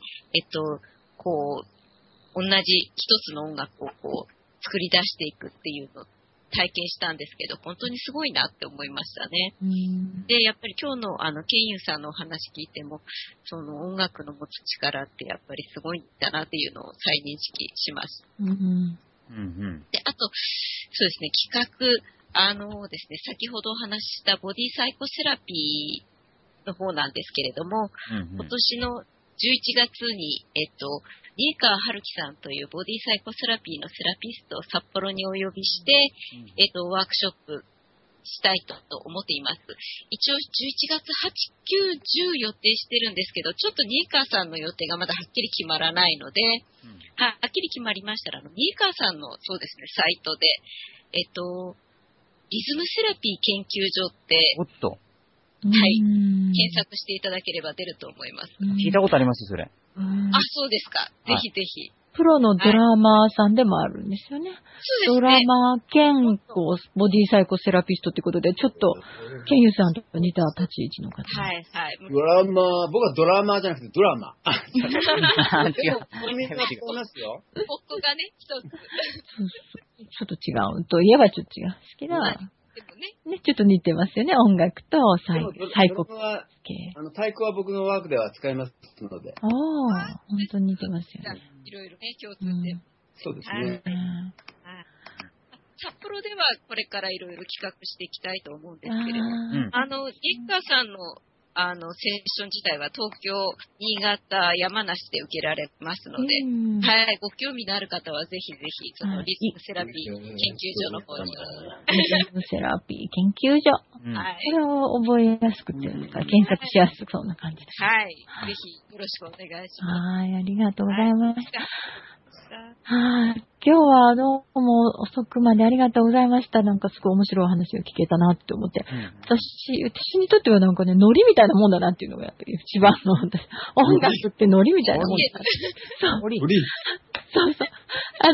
同じ一つの音楽を作り出していくっていうの体験したんですけど、本当にすごいなって思いましたね。で、やっぱり今日のケンユさんのお話聞いても、その音楽の持つ力ってやっぱりすごいんだなっていうのを再認識しました。で、あと、そうですね、企画、ですね、先ほどお話ししたボディサイコセラピーの方なんですけれども、今年の11月に、新川春樹さんというボディサイコセラピーのセラピストを札幌にお呼びして、ワークショップしたいと思っています。一応11月8、9、10予定してるんですけど、ちょっと新川さんの予定がまだはっきり決まらないので、はっきり決まりましたら、新川さんのそうですね、サイトで、リズムセラピー研究所って、はい。検索していただければ出ると思います。 聞いたことありますよ、それ。 そうですか。ぜひぜひ。 プロのドラマーさんでもあるんですよね。 そうですね。 ドラマー兼ボディサイコセラピストってことで、ちょっと、ケンユさんと似た立ち位置の方。 はいはい。 僕はドラマーじゃなくてドラマ。 違う。 みんなそうますよ。 ここがね、一つ。 ちょっと違う。といえばちょっと違うんですけど。 でもね、ちょっと似てますよね、音楽とサイコ系。 太鼓は僕のワークでは使いますので。 本当に似てますよね。 いろいろね、共通点。 そうですね。 札幌ではこれからいろいろ企画していきたいと思うんですけれども、一家さんのセッション自体は東京、新潟、山梨で受けられますので、はい、ご興味のある方はぜひぜひ、そのリズムセラピー研究所の方に。 リズムセラピー研究所。 はい。 これを覚えやすくて、検索しやすくそうな感じです。 はい。ぜひよろしくお願いします。 はい、ありがとうございました。 はい。今日はどうも遅くまでありがとうございました。なんかすごい面白い話を聞けたなって思って。私にとってはなんかね、ノリみたいなもんだなっていうのがやっぱり一番の私。音楽ってノリみたいなもんだな。そう。そうそう。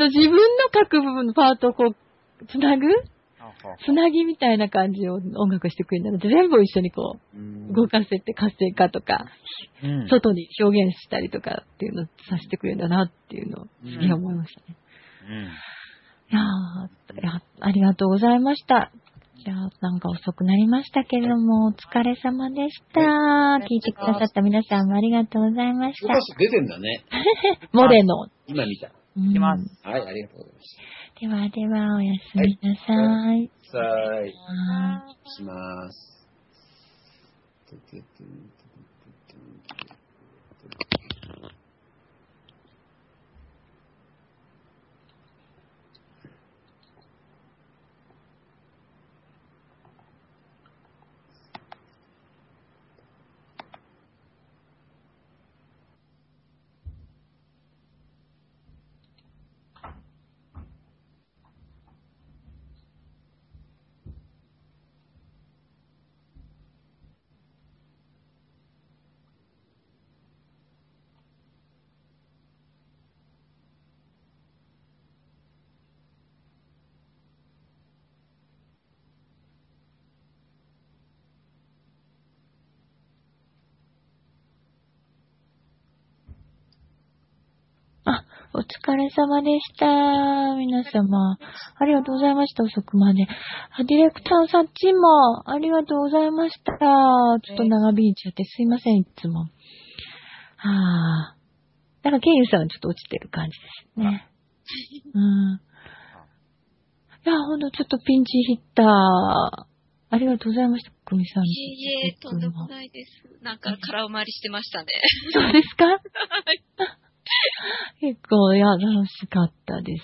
自分の書く部分のパートをこう、つなぎみたいな感じを音楽してくれるので、全部一緒にこう、動かせて活性化とか、外に表現したりとかっていうのをさせてくれるんだなっていうのをすげえ思いましたね。いや、ありがとうございました。じゃあ、なんか遅くなりましたけれども、お疲れ様でした。聞いてくださった皆さんもありがとうございました。 出てんだね。 モレノ。 今見た。 いきます。 はい、ありがとうございました。 では、おやすみなさい。 します。 お疲れ様でした。皆様。ありがとうございました。遅くまで。ディレクターさっちも、ありがとうございました。ちょっと長引いちゃってすいません、いつも。だから、ケイユさんはちょっと落ちてる感じですね。いや、ほんとちょっとピンチヒッター。ありがとうございました、久美さん。 いえ、とんでもないです。なんか空回りしてましたね。 そうですか？結構、楽しかったです。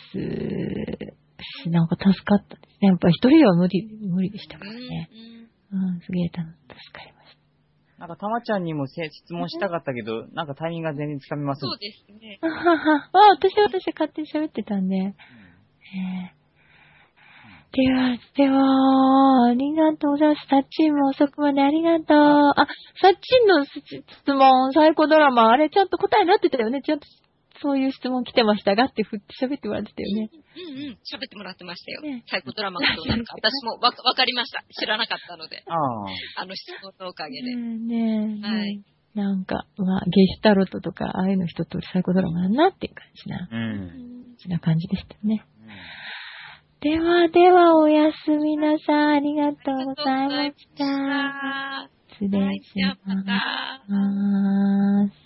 なんか助かったですね。やっぱ一人では無理でしたからね。すげえ助かりました。 なんか、たまちゃんにも質問したかったけど、なんかタイミングが全然つかめません。 そうですね。 私勝手に喋ってたんで。では、ありがとうございます。サッチンも遅くまでありがとう。サッチンの質問、サイコドラマ、あれちゃんと答えになってたよね。ちゃんとそういう質問来てましたがって振って喋ってもらってたよね。 喋ってもらってましたよ。サイコドラマがどうなるか。私もわかりました。知らなかったので。質問のおかげで。 はい。なんか、ゲシュタロットとか、ああいうの一通りサイコドラマだなっていう感じな感じでしたね。では、おやすみなさい。ありがとうございました。失礼します。